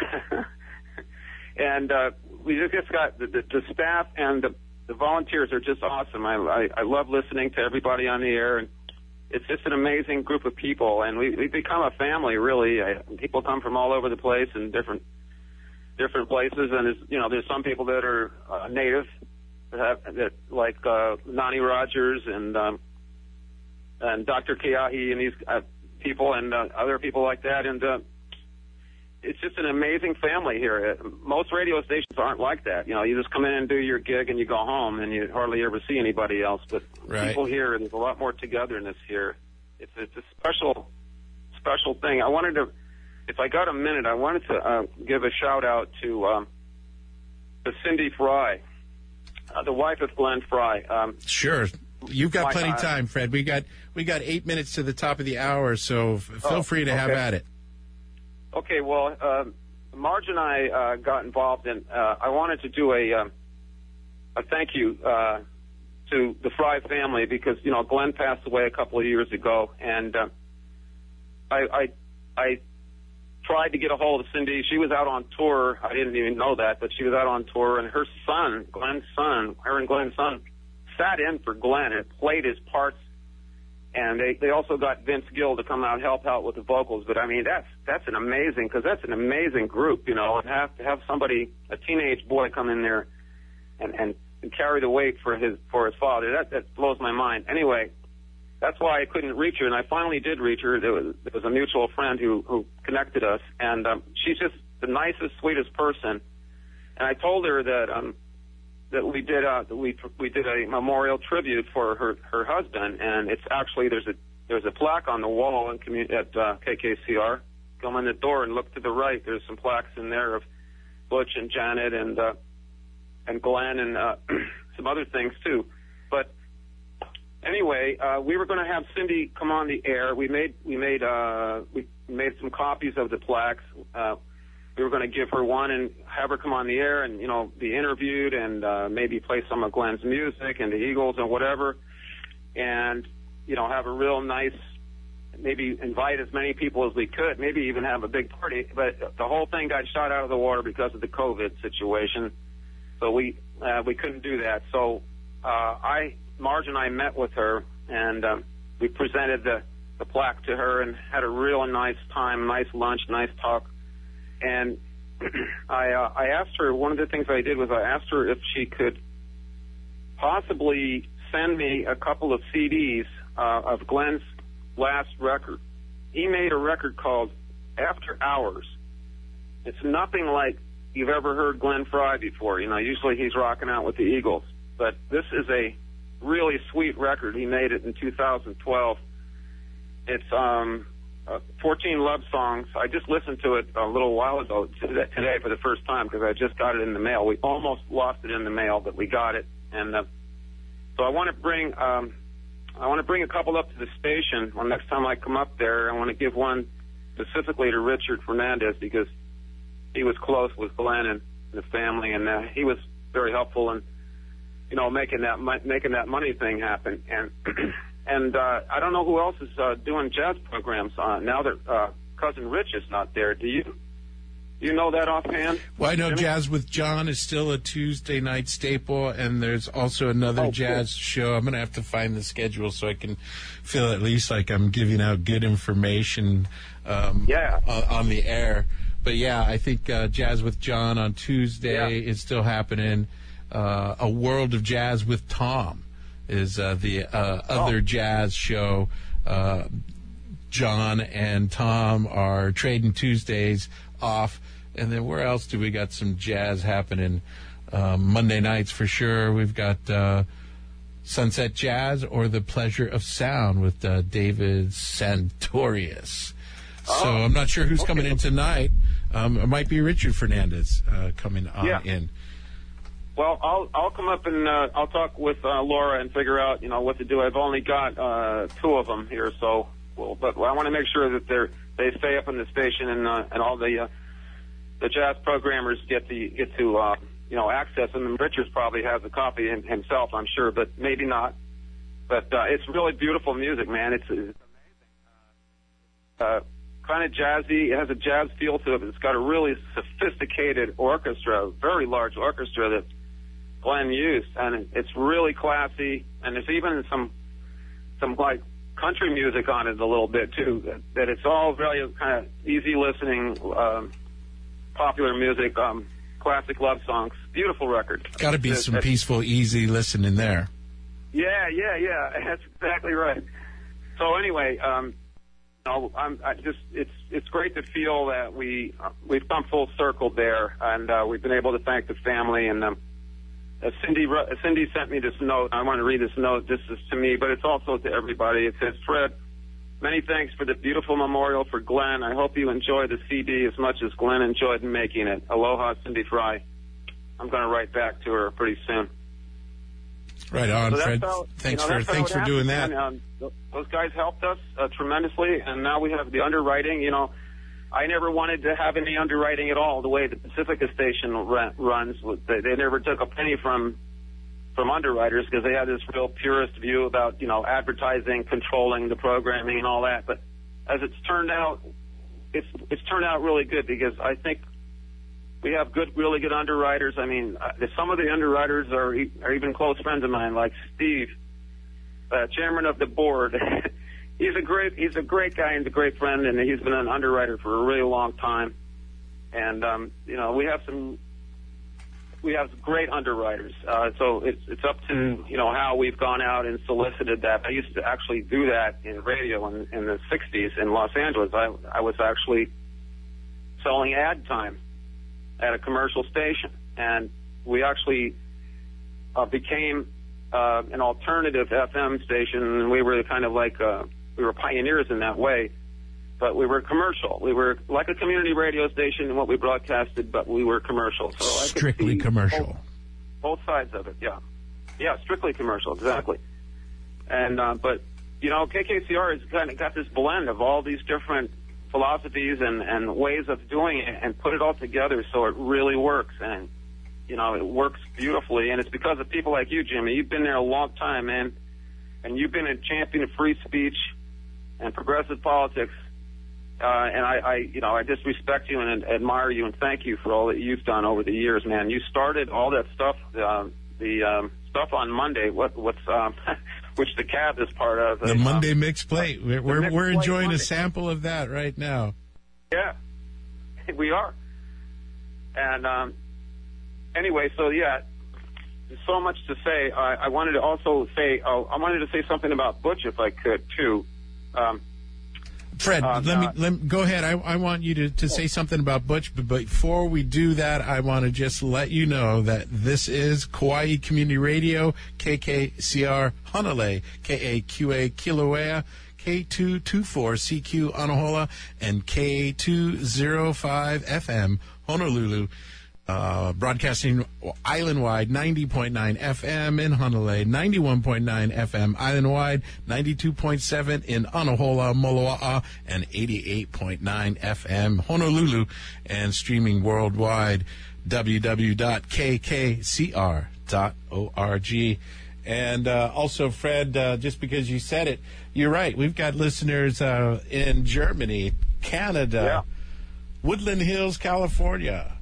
And we just got the staff and the volunteers are just awesome. I love listening to everybody on the air, and it's just an amazing group of people, and we've become a family, really. People come from all over the place in different places, and there's some people that are native, that like Nani Rogers and Dr. Keahi and these people and other people like that, and it's just an amazing family here. Most radio stations aren't like that. You just come in and do your gig and you go home, and you hardly ever see anybody else. But people here, there's a lot more togetherness here. It's a special thing. If I got a minute, I wanted to give a shout out to Cindy Fry, the wife of Glenn Fry.
Sure. You've got plenty of time, Fred. We got 8 minutes to the top of the hour, so feel free to have at it.
Okay, well, Marge and I got involved in. I wanted to do a thank you to the Fry family because Glenn passed away a couple of years ago, and I tried to get a hold of Cindy. She was out on tour. I didn't even know that, but she was out on tour, and her son, Glenn's son, her and Glenn's son, sat in for Glenn and played his parts. And they also got Vince Gill to come out and help out with the vocals. But I mean, that's an amazing, because that's an amazing group, and have somebody, a teenage boy, come in there and carry the weight for his father. That blows my mind. Anyway, that's why I couldn't reach her, and I finally did reach her. There was a mutual friend who connected us, and she's just the nicest, sweetest person. And I told her that we did a memorial tribute for her husband, and it's actually there's a plaque on the wall at KKCR. Come in the door and look to the right. There's some plaques in there of Butch and Janet and Glenn and some other things too. But anyway, we were going to have Cindy come on the air. We made some copies of the plaques. We were going to give her one and have her come on the air and, be interviewed and maybe play some of Glenn's music and the Eagles and whatever. And, have a real nice, maybe invite as many people as we could, maybe even have a big party. But the whole thing got shot out of the water because of the COVID situation. So we couldn't do that. So Marge and I met with her, and we presented the plaque to her and had a real nice time, nice lunch, nice talk. And I asked her, one of the things I did was I asked her if she could possibly send me a couple of CDs of Glenn's last record. He made a record called After Hours. It's nothing like you've ever heard Glenn Fry before. Usually he's rocking out with the Eagles. But this is a really sweet record. He made it in 2012. It's 14 love songs. I just listened to it a little while ago today for the first time because I just got it in the mail. We almost lost it in the mail, but we got it. And so I want to bring a couple up to the station. Well, next time I come up there, I want to give one specifically to Richard Fernandez because he was close with Glenn and the family, and he was very helpful in making that money thing happen. And I don't know who else is doing jazz programs now that Cousin Rich is not there. Do you know that offhand?
Well, I know Jazz with John is still a Tuesday night staple, and there's also another jazz show. I'm going to have to find the schedule so I can feel at least like I'm giving out good information on the air. But, yeah, I think Jazz with John on Tuesday is still happening. A World of Jazz with Tom is the other jazz show. John and Tom are trading Tuesdays off. And then where else do we got some jazz happening? Monday nights for sure. We've got Sunset Jazz or The Pleasure of Sound with David Santorius. So I'm not sure who's coming in tonight. It might be Richard Fernandez coming on in.
Well, I'll come up and I'll talk with Laura and figure out what to do. I've only got two of them here, so but I want to make sure that they stay up in the station and all the jazz programmers get to access them. And Richard probably has a copy himself, I'm sure, but maybe not. But it's really beautiful music, man. It's amazing. Kind of jazzy. It has a jazz feel to it. It's got a really sophisticated orchestra, a very large orchestra that Glenn used, and it's really classy. And there's even some like country music on it a little bit too. That it's all really kind of easy listening, popular music, classic love songs. Beautiful record.
Got to be some peaceful, easy listening there.
Yeah. That's exactly right. So anyway. It's great to feel that we've come full circle there, and we've been able to thank the family. And Cindy sent me this note. I want to read this note. This is to me, but it's also to everybody. It says, Fred, many thanks for the beautiful memorial for Glenn. I hope you enjoy the CD as much as Glenn enjoyed making it. Aloha, Cindy Fry. I'm going to write back to her pretty soon.
Right on,
so
Fred. Thanks for doing that.
Those guys helped us tremendously, and now we have the underwriting. I never wanted to have any underwriting at all. The way the Pacifica station runs, they never took a penny from underwriters because they had this real purist view about, advertising, controlling the programming and all that. But as it's turned out, it's turned out really good because I think we have really good underwriters. I mean, some of the underwriters are even close friends of mine, like Steve, chairman of the board. He's a great guy and a great friend, and he's been an underwriter for a really long time. And we have great underwriters. So it's up to how we've gone out and solicited that. I used to actually do that in radio in the 60s in Los Angeles. I was actually selling ad time at a commercial station, and we actually became an alternative FM station, and we were kind of like we were pioneers in that way. But we were commercial. We were like a community radio station in what we broadcasted, but we were commercial. So
strictly commercial.
Both sides of it, yeah. Yeah, strictly commercial, exactly. And but KKCR has kind of got this blend of all these different philosophies and ways of doing it, and put it all together so it really works. And it works beautifully. And it's because of people like you, Jimmy. You've been there a long time, man, and you've been a champion of free speech and progressive politics. And I just respect you and admire you and thank you for all that you've done over the years, man. You started all that stuff, the stuff on Monday. What's which the cab is part of.
The Monday Mix Plate. We're enjoying
Monday.
A sample of that right now.
Yeah, we are. And anyway, so yeah, there's so much to say. I wanted to also say I wanted to say something about Butch if I could too.
Fred, let me go ahead. I want you to say something about Butch, but before we do that, I want to just let you know that this is Kauai Community Radio, KKCR Hanalei, KAQA Kilauea, K224CQ Anahola, and K205 FM Honolulu. Broadcasting island-wide, 90.9 FM in Hanalei, 91.9 FM island-wide, 92.7 in Anahola, Moloa'a, and 88.9 FM Honolulu, and streaming worldwide, www.kkcr.org. And also, Fred, just because you said it, you're right. We've got listeners in Germany, Canada, Woodland Hills, California,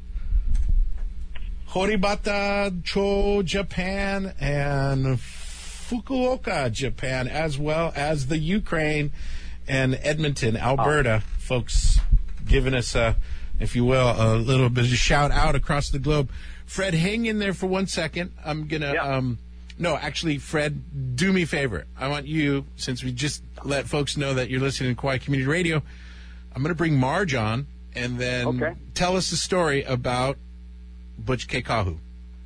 Horibata, Cho, Japan, and Fukuoka, Japan, as well as the Ukraine and Edmonton, Alberta. Folks giving us, if you will, a little bit of a shout out across the globe. Fred, hang in there for 1 second. I'm going to, no, actually, Fred, do me a favor. I want you, since we just let folks know that you're listening to Kauai Community Radio, I'm going to bring Marge on and then tell us the story about Butch Keikahu.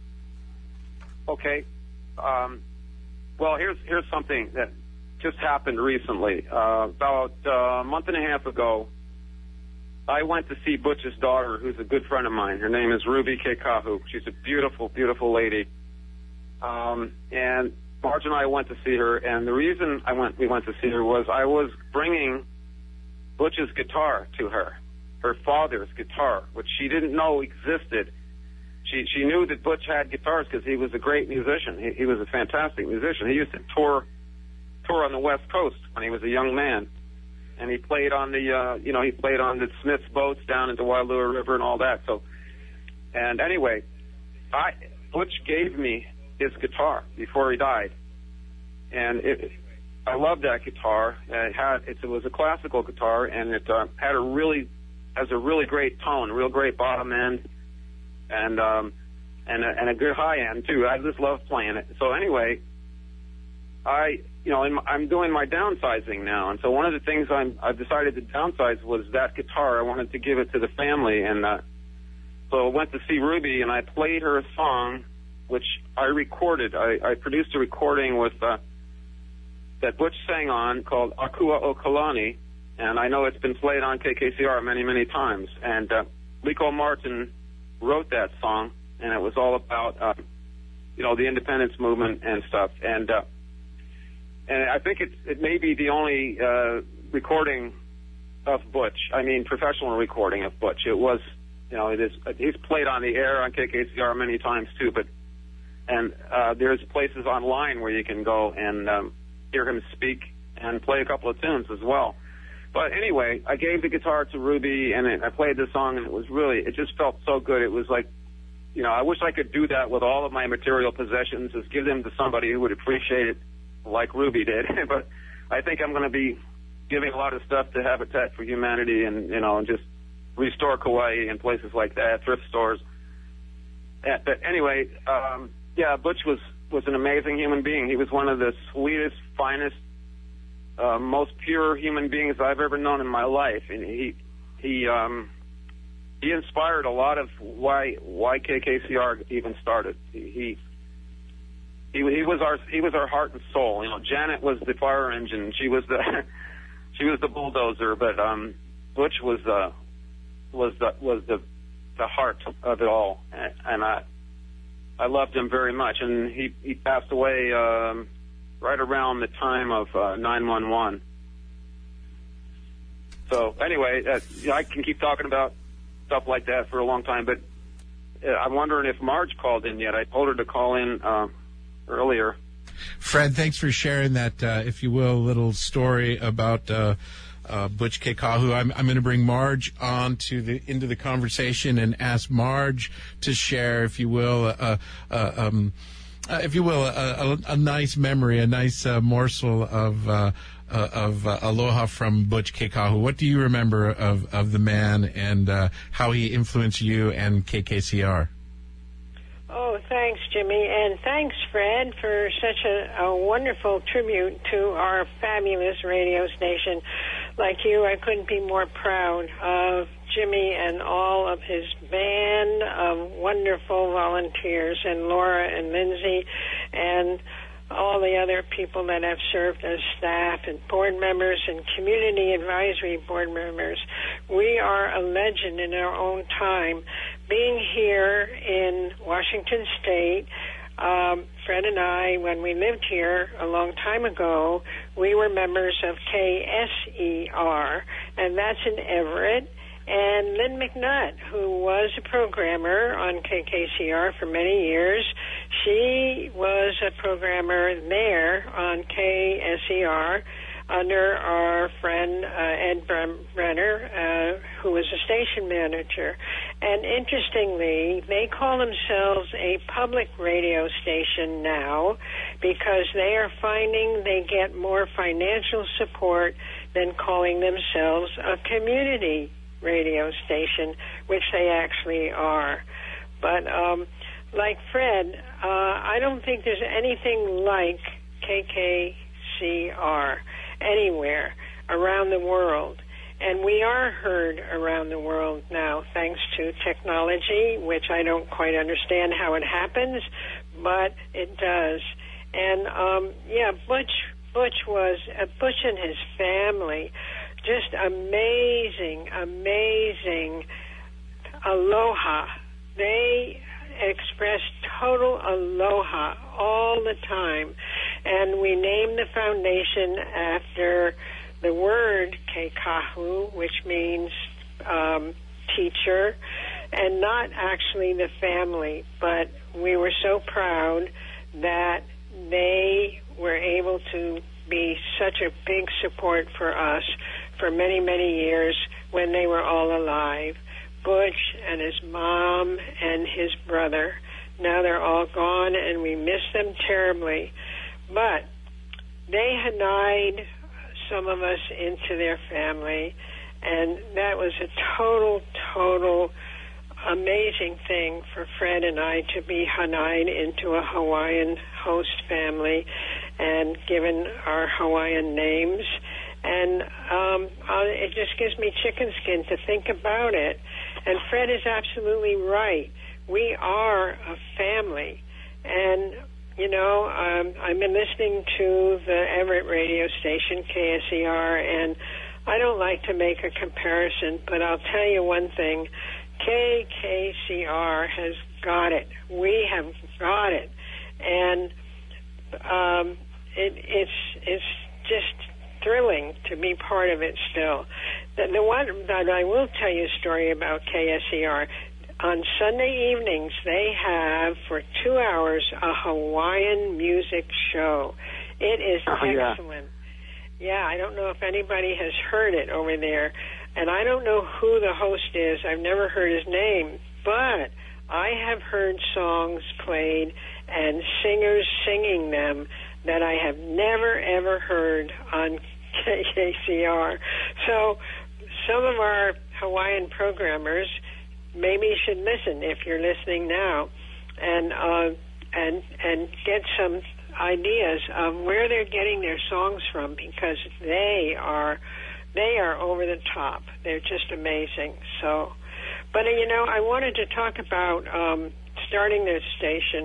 Okay. Well, here's something that just happened recently. About a month and a half ago, I went to see Butch's daughter, who's a good friend of mine. Her name is Ruby Keikahu. She's a beautiful, beautiful lady. And Marge and I went to see her, and the reason we went to see her was I was bringing Butch's guitar to her, her father's guitar, which she didn't know existed. She knew that Butch had guitars because he was a great musician. He was a fantastic musician. He used to tour on the West Coast when he was a young man, and he played on the Smith's boats down into Wailua River and all that. So, and anyway, Butch gave me his guitar before he died, and I loved that guitar. It was a classical guitar, and it has a really great tone, a real great bottom end. And a good high end too. I just love playing it. So anyway, I'm doing my downsizing now, and so one of the things I've decided to downsize was that guitar. I wanted to give it to the family, and so I went to see Ruby, and I played her a song, which I recorded. I produced a recording with that Butch sang on called Akua o Kalani, and I know it's been played on KKCR many, many times. And Liko Martin wrote that song, and it was all about the independence movement and stuff. And I think it may be the only recording Butch. I mean, professional recording of Butch. It was, he's played on the air on KKCR many times too, and there's places online where you can go and hear him speak and play a couple of tunes as well. But anyway, I gave the guitar to Ruby, and I played the song, and it just felt so good. It was like, I wish I could do that with all of my material possessions, is give them to somebody who would appreciate it like Ruby did. But I think I'm going to be giving a lot of stuff to Habitat for Humanity and just restore Kauai and places like that, thrift stores. But anyway, Butch was an amazing human being. He was one of the sweetest, finest, most pure human beings I've ever known in my life, and he inspired a lot of why KKCR even started. He was our heart and soul. Janet was the fire engine. She was the bulldozer, but Butch was the heart of it all, and I loved him very much. And he passed away right around the time of 9/11. So anyway, I can keep talking about stuff like that for a long time, but I'm wondering if Marge called in yet. I told her to call in earlier.
Fred, thanks for sharing that, if you will, little story about Butch Keikahu. I'm going to bring Marge on into the conversation and ask Marge to share, if you will, a nice memory, a nice morsel of aloha from Butch Keikahu. What do you remember of the man and how he influenced you and KKCR?
Oh, thanks, Jimmy, and thanks, Fred, for such a wonderful tribute to our fabulous radio station. Like you, I couldn't be more proud of Jimmy and all of his band of wonderful volunteers, and Laura and Lindsay and all the other people that have served as staff and board members and community advisory board members. We are a legend in our own time. Being here in Washington State, Fred and I, when we lived here a long time ago, we were members of KSER, and that's in Everett. And Lynn McNutt, who was a programmer on KKCR for many years, she was a programmer there on KSER under our friend Ed Brenner, who was a station manager. And interestingly, they call themselves a public radio station now because they are finding they get more financial support than calling themselves a community radio station, which they actually are. But like Fred, I don't think there's anything like KKCR anywhere around the world. And we are heard around the world now thanks to technology, which I don't quite understand how it happens, but it does. And Butch and his family, just amazing aloha. They expressed total aloha all the time. And we named the foundation after the word keikahu, which means teacher, and not actually the family. But we were so proud that they were able to be such a big support for us for many, many years when they were all alive. Butch and his mom and his brother. Now they're all gone, and we miss them terribly. But they hanai'd some of us into their family, and that was a total amazing thing for Fred and I to be hanai'd into a Hawaiian host family and given our Hawaiian names. And it just gives me chicken skin to think about it. And Fred is absolutely right. We are a family. And, I've been listening to the Everett radio station, KSER, and I don't like to make a comparison, but I'll tell you one thing. KKCR has got it. We have got it. And it's just thrilling to be part of it still. The one that I will tell you a story about KSER. On Sunday evenings, they have for 2 hours a Hawaiian music show. It is excellent. Yeah, I don't know if anybody has heard it over there. And I don't know who the host is. I've never heard his name. But I have heard songs played and singers singing them that I have never, ever heard on KKCR. So some of our Hawaiian programmers maybe should listen if you're listening now and get some ideas of where they're getting their songs from, because they are over the top. They're just amazing. So, but I wanted to talk about starting this station.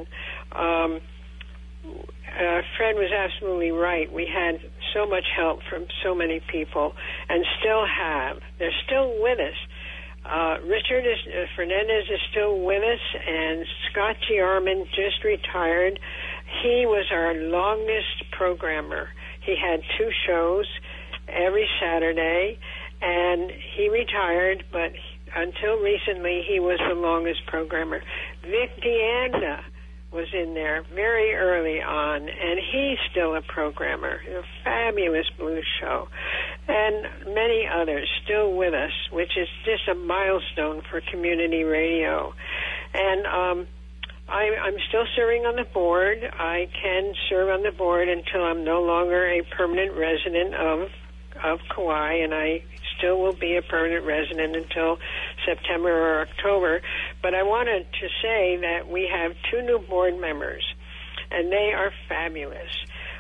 Fred was absolutely right. We had so much help from so many people, and still have. They're still with us. Richard Fernandez is still with us, and Scott Giarman just retired. He was our longest programmer. He had 2 shows every Saturday, and he retired, but until recently he was the longest programmer. Vic Deanda was in there very early on, and he's still a programmer. A fabulous blues show. And many others still with us, which is just a milestone for community radio. And I'm still serving on the board. I can serve on the board until I'm no longer a permanent resident of Kauai, and I still will be a permanent resident until September or October. But I wanted to say that we have 2 new board members, and they are fabulous.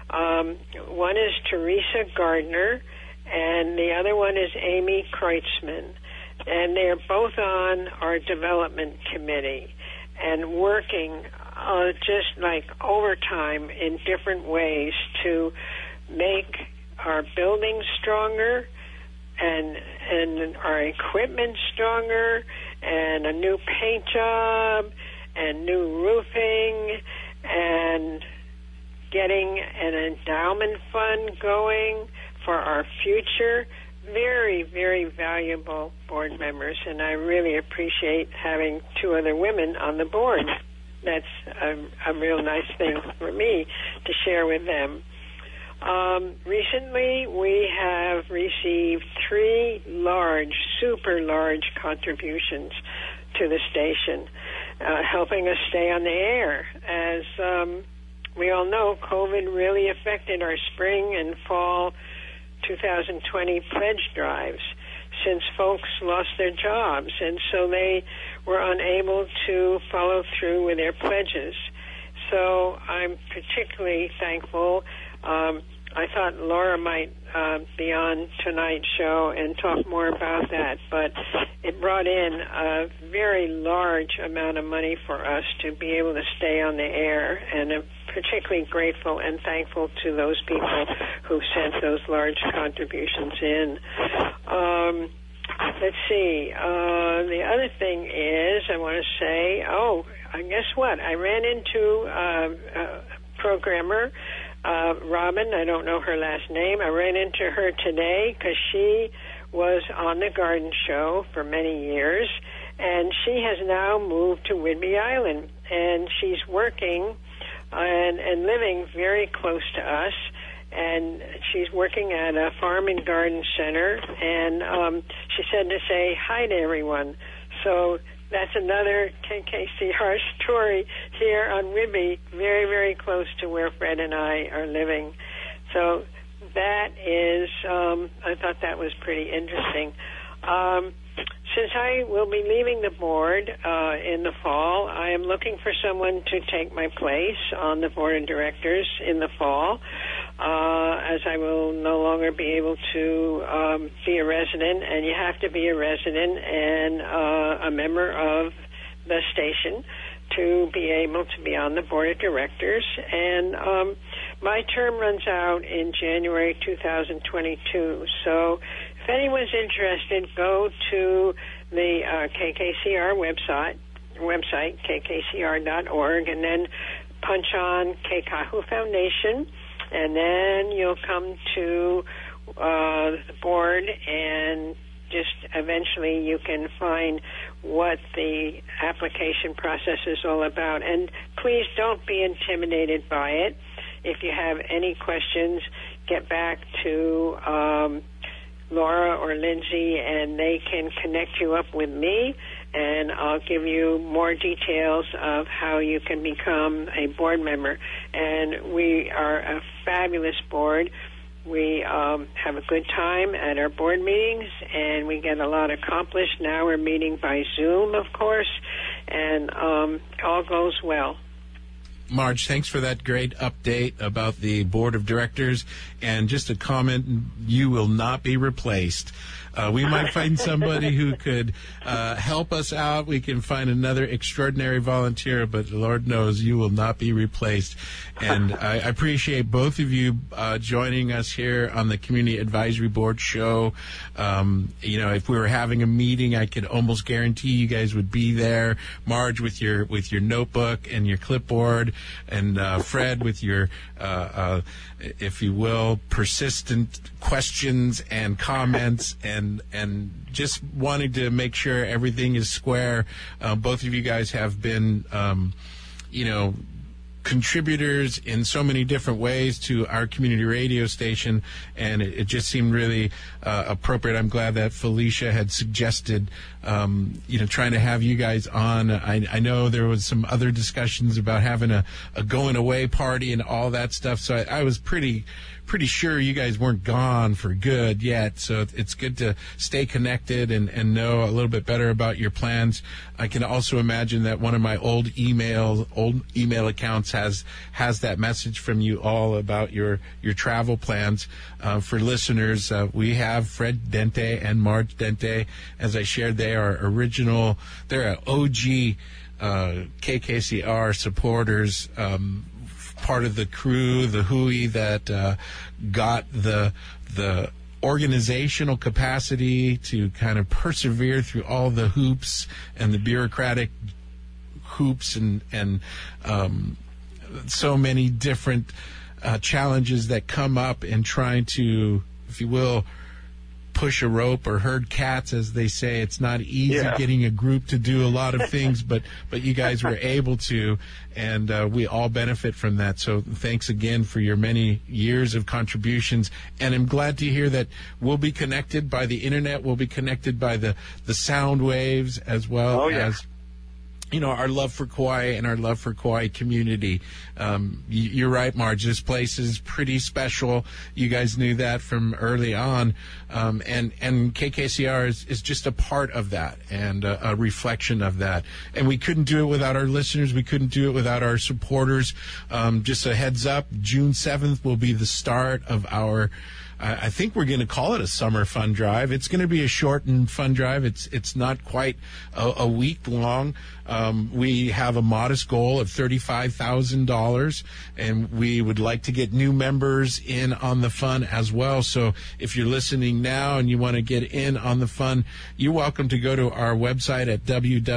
One is Teresa Gardner, and the other one is Amy Kreutzmann. And they're both on our development committee and working just like overtime in different ways to make our buildings stronger and our equipment stronger, and a new paint job and new roofing, and getting an endowment fund going for our future. Very, very valuable board members, and I really appreciate having 2 other women on the board. That's a real nice thing for me to share with them. Recently, we have received 3 large, super large contributions to the station, helping us stay on the air. As we all know, COVID really affected our spring and fall 2020 pledge drives, since folks lost their jobs, and so they were unable to follow through with their pledges. So I'm particularly thankful. I thought Laura might be on tonight's show and talk more about that, but it brought in a very large amount of money for us to be able to stay on the air, and I'm particularly grateful and thankful to those people who sent those large contributions in. Let's see. The other thing is, I want to say, guess what? I ran into a programmer, Robin. I don't know her last name. I ran into her today because she was on the Garden Show for many years, and she has now moved to Whidbey Island, and she's working and living very close to us. And she's working at a farm and garden center, and she said to say hi to everyone. So that's another KKCR story here on Whidbey, very, very close to where Fred and I are living. So that is, I thought that was pretty interesting. Since I will be leaving the board in the fall, I am looking for someone to take my place on the board of directors in the fall, as I will no longer be able to be a resident, and you have to be a resident and a member of the station to be able to be on the board of directors. And my term runs out in January 2022, so if anyone's interested, go to the KKCR website, kkcr.org, and then punch on Keikahu Foundation, and then you'll come to the board, and just eventually you can find what the application process is all about. And please don't be intimidated by it. If you have any questions, get back to Laura or Lindsay, and they can connect you up with me, and I'll give you more details of how you can become a board member. And we are a fabulous board. We have a good time at our board meetings, and we get a lot accomplished. Now we're meeting by Zoom, of course, and all goes well.
Marge, thanks for that great update about the board of directors. And just a comment, you will not be replaced. We might find somebody who could help us out. We can find another extraordinary volunteer, but Lord knows you will not be replaced. And I appreciate both of you joining us here on the Community Advisory Board show. If we were having a meeting, I could almost guarantee you guys would be there. Marge with your notebook and your clipboard, and Fred with your, if you will, persistent questions and comments, and just wanting to make sure everything is square. Both of you guys have been, contributors in so many different ways to our community radio station, and it just seemed really appropriate. I'm glad that Felicia had suggested, trying to have you guys on. I know there was some other discussions about having a going away party and all that stuff, so I was pretty sure you guys weren't gone for good yet, so it's good to stay connected and know a little bit better about your plans. I can also imagine that one of my old email accounts has that message from you all about your travel plans. For listeners, we have Fred Dente and Marge Dente. As I shared, they're an OG KKCR supporters, part of the crew, the Hui, that got the organizational capacity to kind of persevere through all the hoops and the bureaucratic hoops and so many different challenges that come up in trying to, if you will, push a rope or herd cats, as they say. It's not easy getting a group to do a lot of things, but you guys were able to, and we all benefit from that. So thanks again for your many years of contributions. And I'm glad to hear that we'll be connected by the internet. We'll be connected by the sound waves, as well as our love for Kauai and our love for Kauai community. You're right, Marge. This place is pretty special. You guys knew that from early on. And KKCR is just a part of that and a reflection of that. And we couldn't do it without our listeners. We couldn't do it without our supporters. Just a heads up, June 7th will be the start of our, I think we're going to call it a summer fund drive. It's going to be a shortened fund drive. It's not quite a week long. We have a modest goal of $35,000, and we would like to get new members in on the fund as well. So if you're listening now and you want to get in on the fund, you're welcome to go to our website at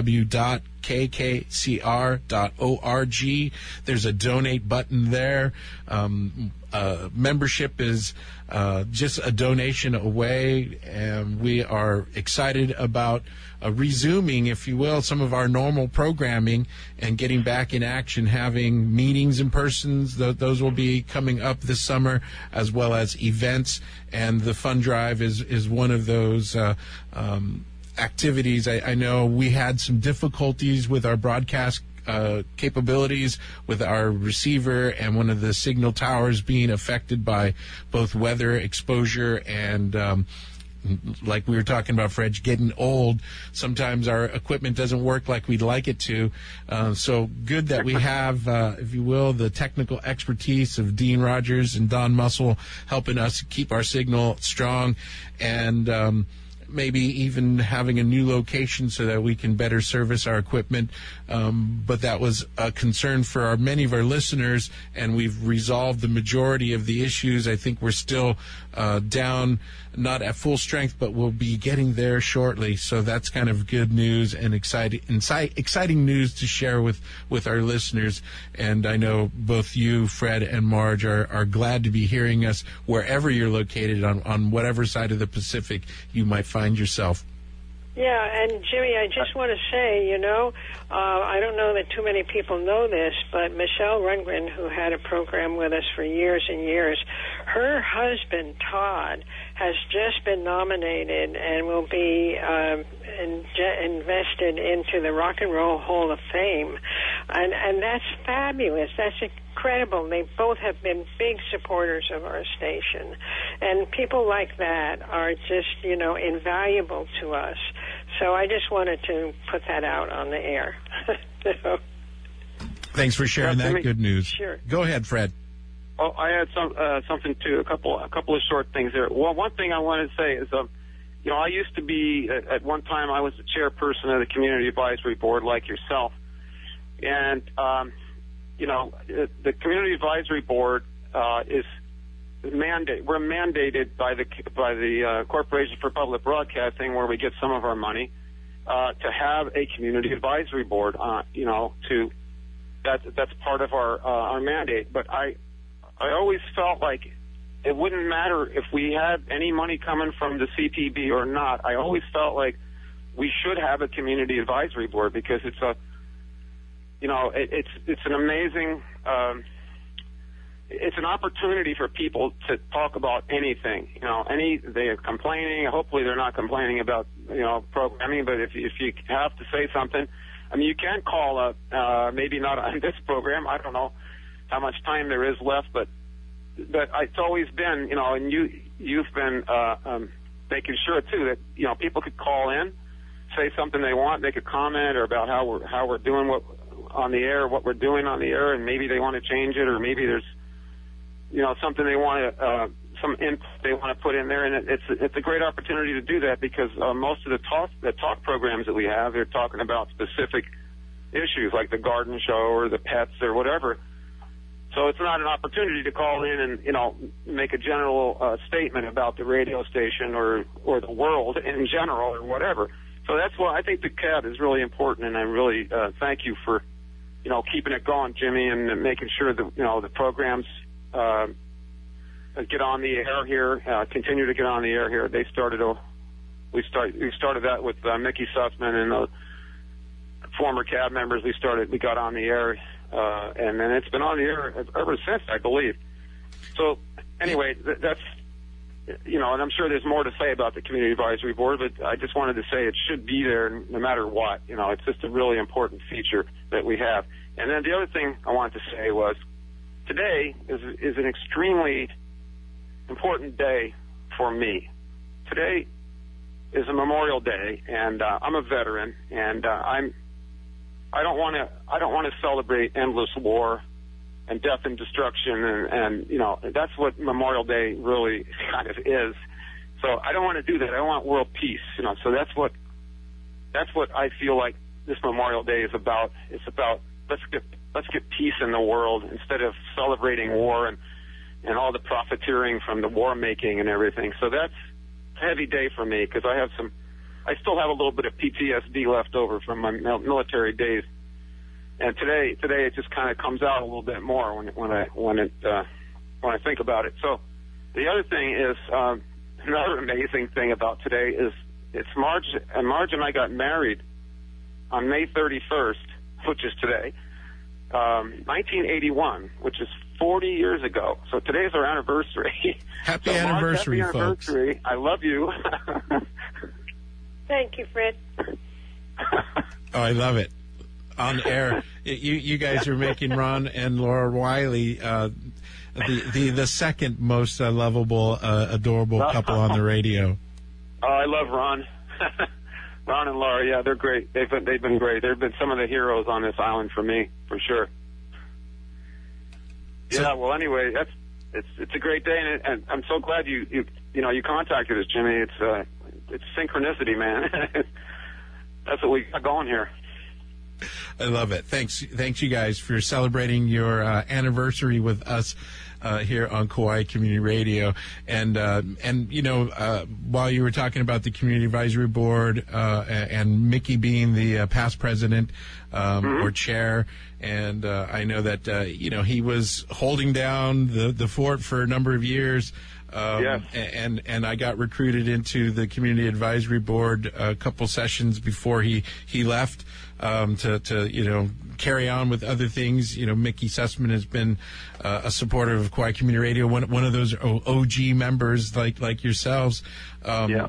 www.kkcr.org. There's a donate button there. Membership is just a donation away, and we are excited about resuming, if you will, some of our normal programming and getting back in action, having meetings in person. Those will be coming up this summer, as well as events, and the fund drive is one of those activities. I know we had some difficulties with our broadcast capabilities with our receiver and one of the signal towers being affected by both weather exposure and like we were talking about, Fred, getting old. Sometimes our equipment doesn't work like we'd like it to. So good that we have, if you will, the technical expertise of Dean Rogers and Don Muscle helping us keep our signal strong, and maybe even having a new location so that we can better service our equipment. But that was a concern for many of our listeners, and we've resolved the majority of the issues. I think we're still down, not at full strength, but we'll be getting there shortly. So that's kind of good news and exciting news to share with our listeners. And I know both you, Fred, and Marge are glad to be hearing us wherever you're located on whatever side of the Pacific you might find find yourself.
Yeah, and Jimmy, I just want to say, I don't know that too many people know this, but Michelle Rundgren, who had a program with us for years and years, her husband, Todd, has just been nominated and will be invested into the Rock and Roll Hall of Fame. And that's fabulous. That's incredible. They both have been big supporters of our station. And people like that are just, invaluable to us. So I just wanted to put that out on the air.
Thanks for sharing that good news.
Sure.
Go ahead, Fred.
Oh, I had something too. A couple of short things there. Well, one thing I wanted to say is, I used to be at one time I was the chairperson of the Community Advisory Board, like yourself, and the Community Advisory Board is mandate. We're mandated by the Corporation for Public Broadcasting, where we get some of our money, to have a Community Advisory Board. That's part of our mandate. But I always felt like it wouldn't matter if we had any money coming from the CPB or not. I always felt like we should have a Community Advisory Board because it's an amazing, it's an opportunity for people to talk about anything. They are complaining. Hopefully they're not complaining about, programming, but if you have to say something, you can call up, maybe not on this program. I don't know how much time there is left, but it's always been, and you've been making sure too that people could call in, say something they want, make a comment or about how we're doing what on the air, what we're doing on the air, and maybe they want to change it, or maybe there's something they want to some input they want to put in there, and it's a great opportunity to do that because most of the talk programs that we have, they're talking about specific issues like the garden show or the pets or whatever. So it's not an opportunity to call in and make a general statement about the radio station or the world in general or whatever. So that's why I think the CAB is really important, and I really thank you for keeping it going, Jimmy, and making sure that the programs get on the air here, continue to get on the air here. We started that with Mickey Sussman and the former CAB members. We got on the air, and then it's been on the air ever since, I believe. So anyway, that's and I'm sure there's more to say about the Community Advisory Board, but I just wanted to say it should be there no matter what. It's just a really important feature that we have. And then the other thing I wanted to say was today is an extremely important day for me. Today is a Memorial Day, and I'm a veteran, and I don't want to celebrate endless war and death and destruction, and that's what Memorial Day really kind of is. So I don't want to do that. I want world peace. So that's what I feel like this Memorial Day is about. It's about let's get peace in the world instead of celebrating war and all the profiteering from the war making and everything. So that's a heavy day for me because I still have a little bit of PTSD left over from my military days. And today it just kind of comes out a little bit more when I think about it. So the other thing is another amazing thing about today is it's Marge, and Marge and I got married on May 31st, which is today, 1981, which is 40 years ago. So today's our anniversary.
Happy anniversary,
Marge, happy anniversary, folks. I love you.
Thank you, Fred.
Oh, I love it. On air, you guys are making Ron and Laura Wiley the second most lovable, adorable couple on the radio.
Oh, I love Ron. Ron and Laura, yeah, they're great. They've been great. They've been some of the heroes on this island for me, for sure. Yeah. Well, anyway, it's a great day, and I'm so glad you contacted us, Jimmy. It's synchronicity, man. That's what we got going here.
I love it. Thanks, you guys, for celebrating your anniversary with us here on Kauai Community Radio. And while you were talking about the Community Advisory Board and Mickey being the past president or chair, and I know that he was holding down the fort for a number of years.
Yes.
And I got recruited into the Community Advisory Board a couple sessions before he left to carry on with other things. Mickey Sussman has been a supporter of Kauai Community Radio, one of those OG members like yourselves. The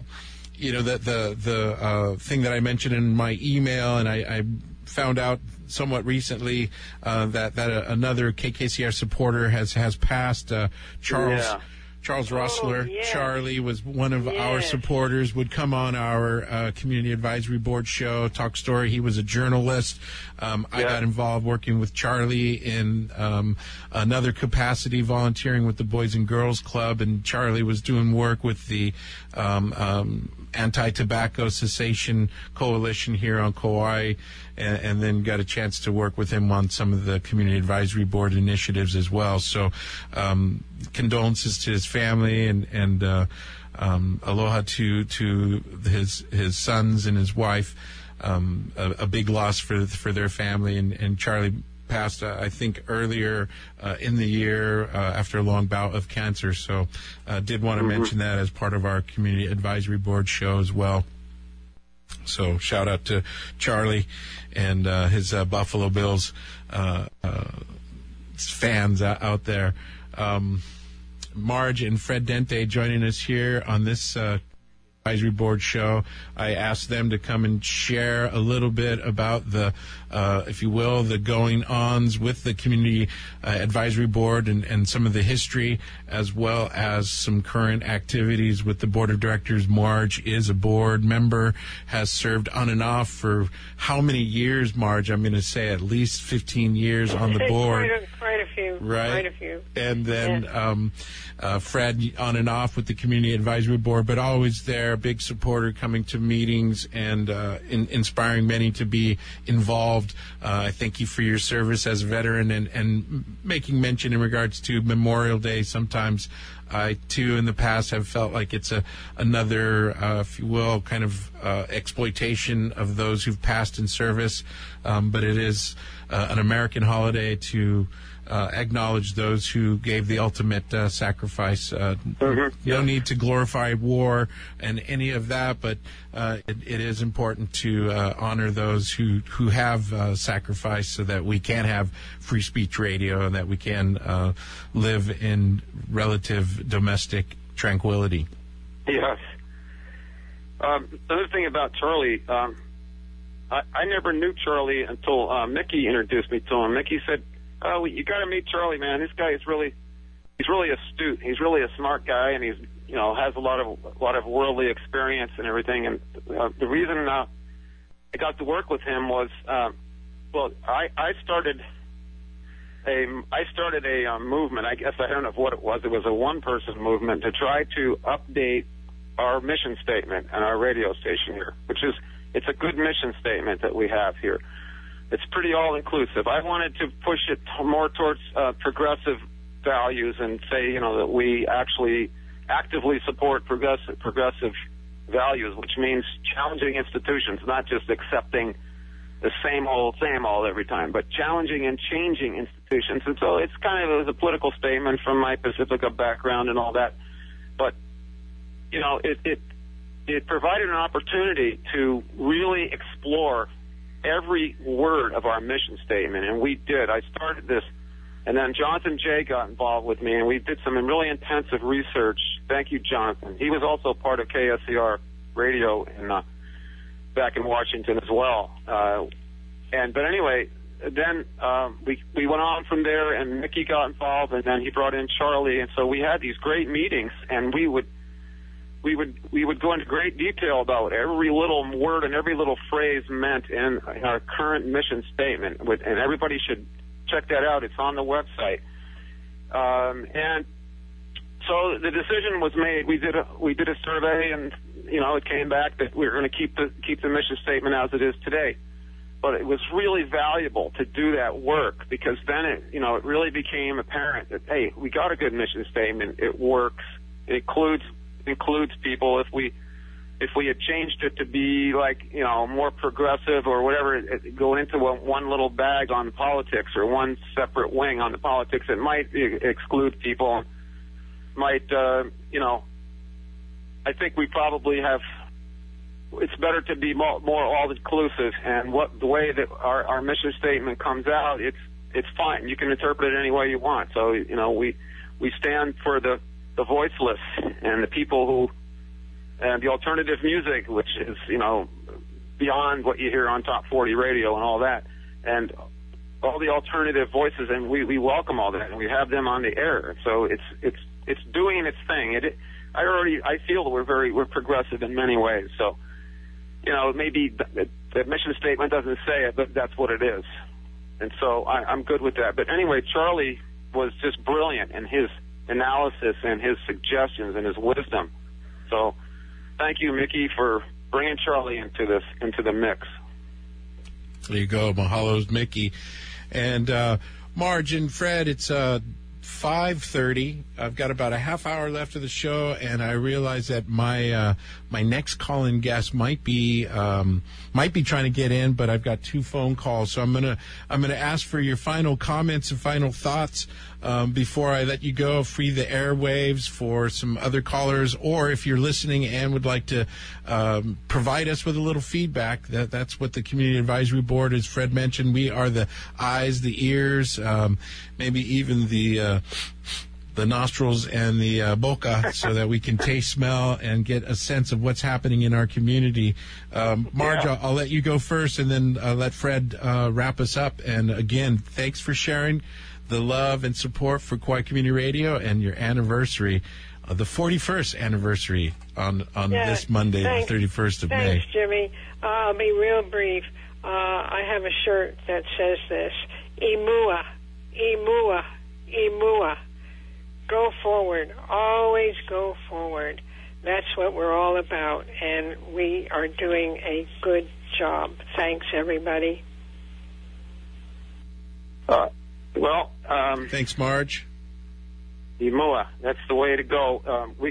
thing that I mentioned in my email, and I found out somewhat recently that another KKCR supporter has passed. Charles Russler, Charlie, was one of our supporters, would come on our Community Advisory Board show, Talk Story. He was a journalist. I got involved working with Charlie in another capacity, volunteering with the Boys and Girls Club, and Charlie was doing work with the Anti-Tobacco Cessation Coalition here on Kauai, and then got a chance to work with him on some of the Community Advisory Board initiatives as well. So condolences to his family, and aloha to his sons and his wife. A big loss for their family, and Charlie passed, I think, earlier in the year after a long bout of cancer. So did want to mention that as part of our Community Advisory Board show as well. So shout out to Charlie and his Buffalo Bills fans out there. Marge and Fred Dente joining us here on this Advisory Board show. I asked them to come and share a little bit about the, if you will, the going-ons with the Community Advisory Board and some of the history, as well as some current activities with the Board of Directors. Marge is a board member, has served on and off for how many years, Marge? I'm going to say at least 15 years on the board.
Quite a few.
Right.
Quite a few.
And then Fred on and off with the Community Advisory Board, but always there, a big supporter, coming to meetings and inspiring many to be involved. I thank you for your service as a veteran, and making mention in regards to Memorial Day. Sometimes I, too, in the past have felt like it's another, if you will, kind of exploitation of those who've passed in service. But it is an American holiday to acknowledge those who gave the ultimate sacrifice. No need to glorify war and any of that, but it is important to honor those who have sacrificed, so that we can have free speech radio and that we can live in relative domestic tranquility.
Yes. Another thing about Charlie, I never knew Charlie until Mickey introduced me to him. Mickey said, "Oh, you got to meet Charlie, man. This guy is really astute. He's really a smart guy, and he's has a lot of worldly experience and everything." And the reason I got to work with him was, I started a movement. I guess I don't know what it was. It was a one-person movement to try to update our mission statement and our radio station here, it's a good mission statement that we have here. It's pretty all-inclusive. I wanted to push it more towards progressive values and say, that we actually actively support progressive values, which means challenging institutions, not just accepting the same old every time, but challenging and changing institutions. And so it was a political statement from my Pacifica background and all that. But, it provided an opportunity to really explore every word of our mission statement, and we did. I started this, and then Jonathan Jay got involved with me, and we did some really intensive research. Thank you, Jonathan. He was also part of KSCR Radio back in Washington as well. But anyway, then we went on from there, and Mickey got involved, and then he brought in Charlie, and so we had these great meetings, and we would go into great detail about what every little word and every little phrase meant in our current mission statement. And everybody should check that out. It's on the website. And so the decision was made. We did a survey, and it came back that we were going to keep the mission statement as it is today. But it was really valuable to do that work, because then it really became apparent that, hey, we got a good mission statement. It works. It includes people. If we had changed it to be more progressive or whatever, going into one little bag on politics or one separate wing on the politics, it might exclude people. might, I think we probably have. It's better to be more all-inclusive, and the way that our mission statement comes out, it's fine. You can interpret it any way you want. So we stand for the voiceless and the people who, and the alternative music, which is beyond what you hear on Top 40 radio and all that, and all the alternative voices, and we welcome all that, and we have them on the air. So it's doing its thing. I feel that we're progressive in many ways. So maybe the mission statement doesn't say it, but that's what it is. And so I'm good with that. But anyway, Charlie was just brilliant in his analysis and his suggestions and his wisdom. So thank you, Mickey, for bringing Charlie into the mix.
There you go. Mahalo's Mickey. And Marge and Fred, it's 5:30. I've got about a half hour left of the show, and I realize that my next call-in guest might be trying to get in, but I've got 2 phone calls, so I'm gonna ask for your final comments and final thoughts before I let you go. Free the airwaves for some other callers, or if you're listening and would like to provide us with a little feedback, that's what the Community Advisory Board, as Fred mentioned, we are the eyes, the ears, maybe even the nostrils and the boca, so that we can taste, smell, and get a sense of what's happening in our community. Marge, yeah. I'll let you go first, and then let Fred wrap us up. And again, thanks for sharing the love and support for Kauai Community Radio and your anniversary, the 41st anniversary on this Monday, the 31st of May.
Thanks, Jimmy. I'll be real brief. I have a shirt that says this: Imua, Imua, Imua. Go forward. Always go forward. That's what we're all about, and we are doing a good job. Thanks, everybody.
Thanks, Marge.
Imua, that's the way to go.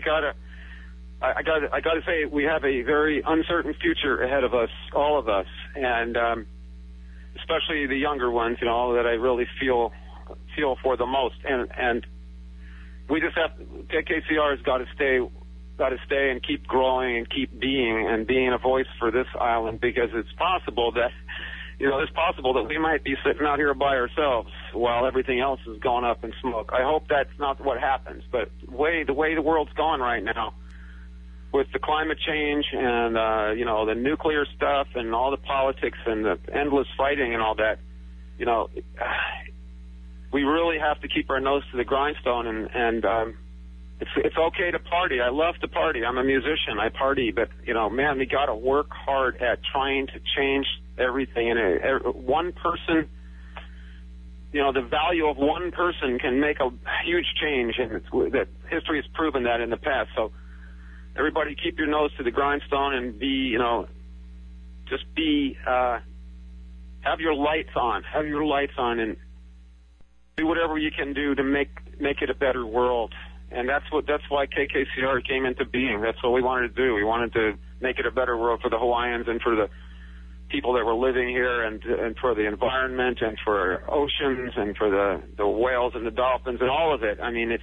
I gotta say, we have a very uncertain future ahead of us, all of us, and especially the younger ones, that I really feel for the most, and we just have KKCR has got to stay and keep growing and keep being a voice for this island, because it's possible that we might be sitting out here by ourselves while everything else is going up in smoke. I hope that's not what happens, but the way the world's going right now, with the climate change and the nuclear stuff and all the politics and the endless fighting and all that, we really have to keep our nose to the grindstone, and it's okay to party. I love to party. I'm a musician. I party, but man, we got to work hard at trying to change everything. And one person, the value of one person can make a huge change, and that history has proven that in the past. So everybody, keep your nose to the grindstone and have your lights on, and do whatever you can do to make it a better world. And that's why KKCR came into being. That's what we wanted to do. We wanted to make it a better world for the Hawaiians and for the people that were living here, and for the environment, and for oceans, and for the whales and the dolphins and all of it. I mean, it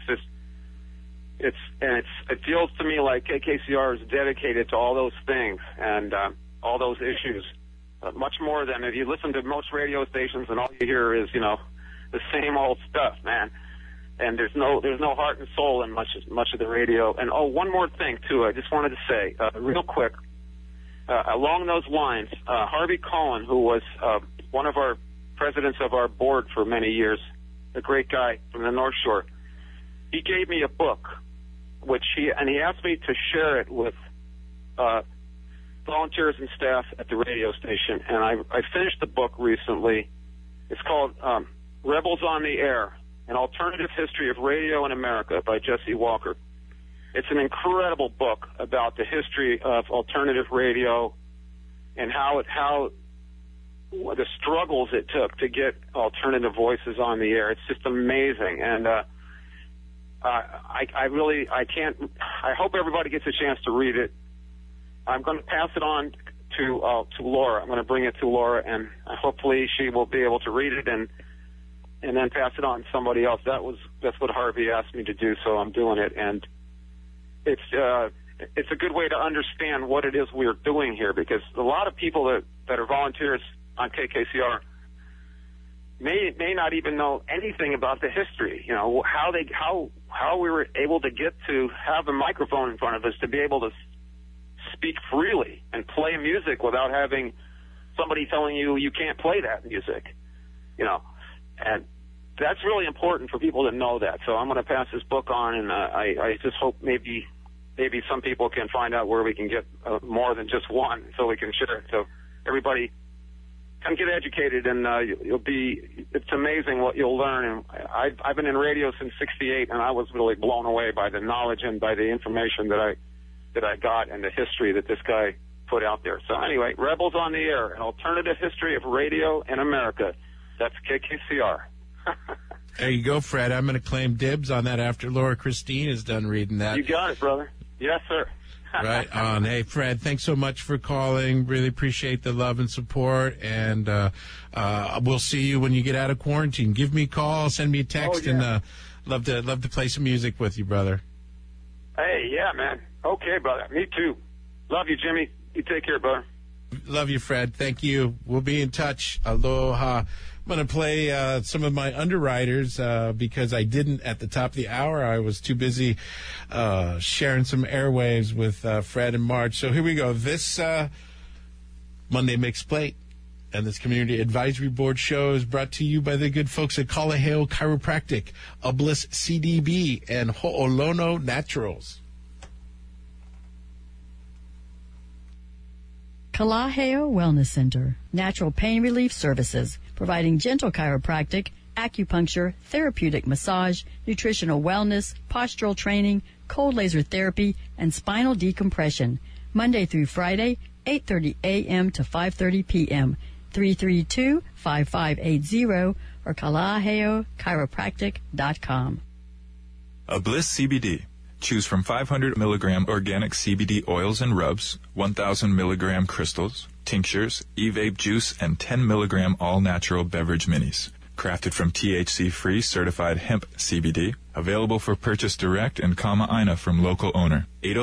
feels to me like KKCR is dedicated to all those things and all those issues, much more than if you listen to most radio stations and all you hear is the same old stuff, man. And there's no heart and soul in much of the radio. And one more thing too, I just wanted to say real quick, along those lines, Harvey Cohen, who was one of our presidents of our board for many years, a great guy from the North Shore, he gave me a book, and he asked me to share it with volunteers and staff at the radio station. And I finished the book recently. It's called Rebels on the Air, An Alternative History of Radio in America by Jesse Walker. It's an incredible book about the history of alternative radio and how the struggles it took to get alternative voices on the air. It's just amazing. And I hope everybody gets a chance to read it. I'm going to pass it on to Laura. I'm going to bring it to Laura, and hopefully she will be able to read it and and then pass it on to somebody else. That's what Harvey asked me to do, so I'm doing it. And it's a good way to understand what it is we're doing here, because a lot of people that are volunteers on KKCR may not even know anything about the history. You know, how we were able to get to have a microphone in front of us to be able to speak freely and play music without having somebody telling you can't play that music. You know, and that's really important for people to know that. So I'm going to pass this book on, and I just hope maybe some people can find out where we can get more than just one, so we can share it. So everybody come get educated, and it's amazing what you'll learn. And I've been in radio since '68, and I was really blown away by the knowledge and by the information that I got and the history that this guy put out there. So anyway, Rebels on the Air, an alternative history of radio in America. That's KKCR.
There you go, Fred. I'm going to claim dibs on that after Laura Christine is done reading that.
You got it, brother. Yes, sir.
Right on. Hey, Fred, thanks so much for calling. Really appreciate the love and support. And we'll see you when you get out of quarantine. Give me a call, send me a text, and love to play some music with you, brother.
Hey, yeah, man. Okay, brother. Me too. Love you, Jimmy. You take care, brother.
Love you, Fred. Thank you. We'll be in touch. Aloha. I'm going to play some of my underwriters because I didn't at the top of the hour. I was too busy sharing some airwaves with Fred and Marge. So here we go. This Monday Mixed Plate and this Community Advisory Board show is brought to you by the good folks at Kalaheo Chiropractic, Ublis CDB, and Ho'olono Naturals.
Kalaheo Wellness Center, natural pain relief services, providing gentle chiropractic, acupuncture, therapeutic massage, nutritional wellness, postural training, cold laser therapy, and spinal decompression. Monday through Friday, 8:30 a.m. to 5:30 p.m. 332-5580 or kalaheochiropractic.com.
Bliss CBD. Choose from 500 milligram organic CBD oils and rubs, 1,000 milligram crystals, tinctures, e-vape juice, and 10 milligram all-natural beverage minis. Crafted from THC-free certified hemp CBD. Available for purchase direct and Ina from local owner.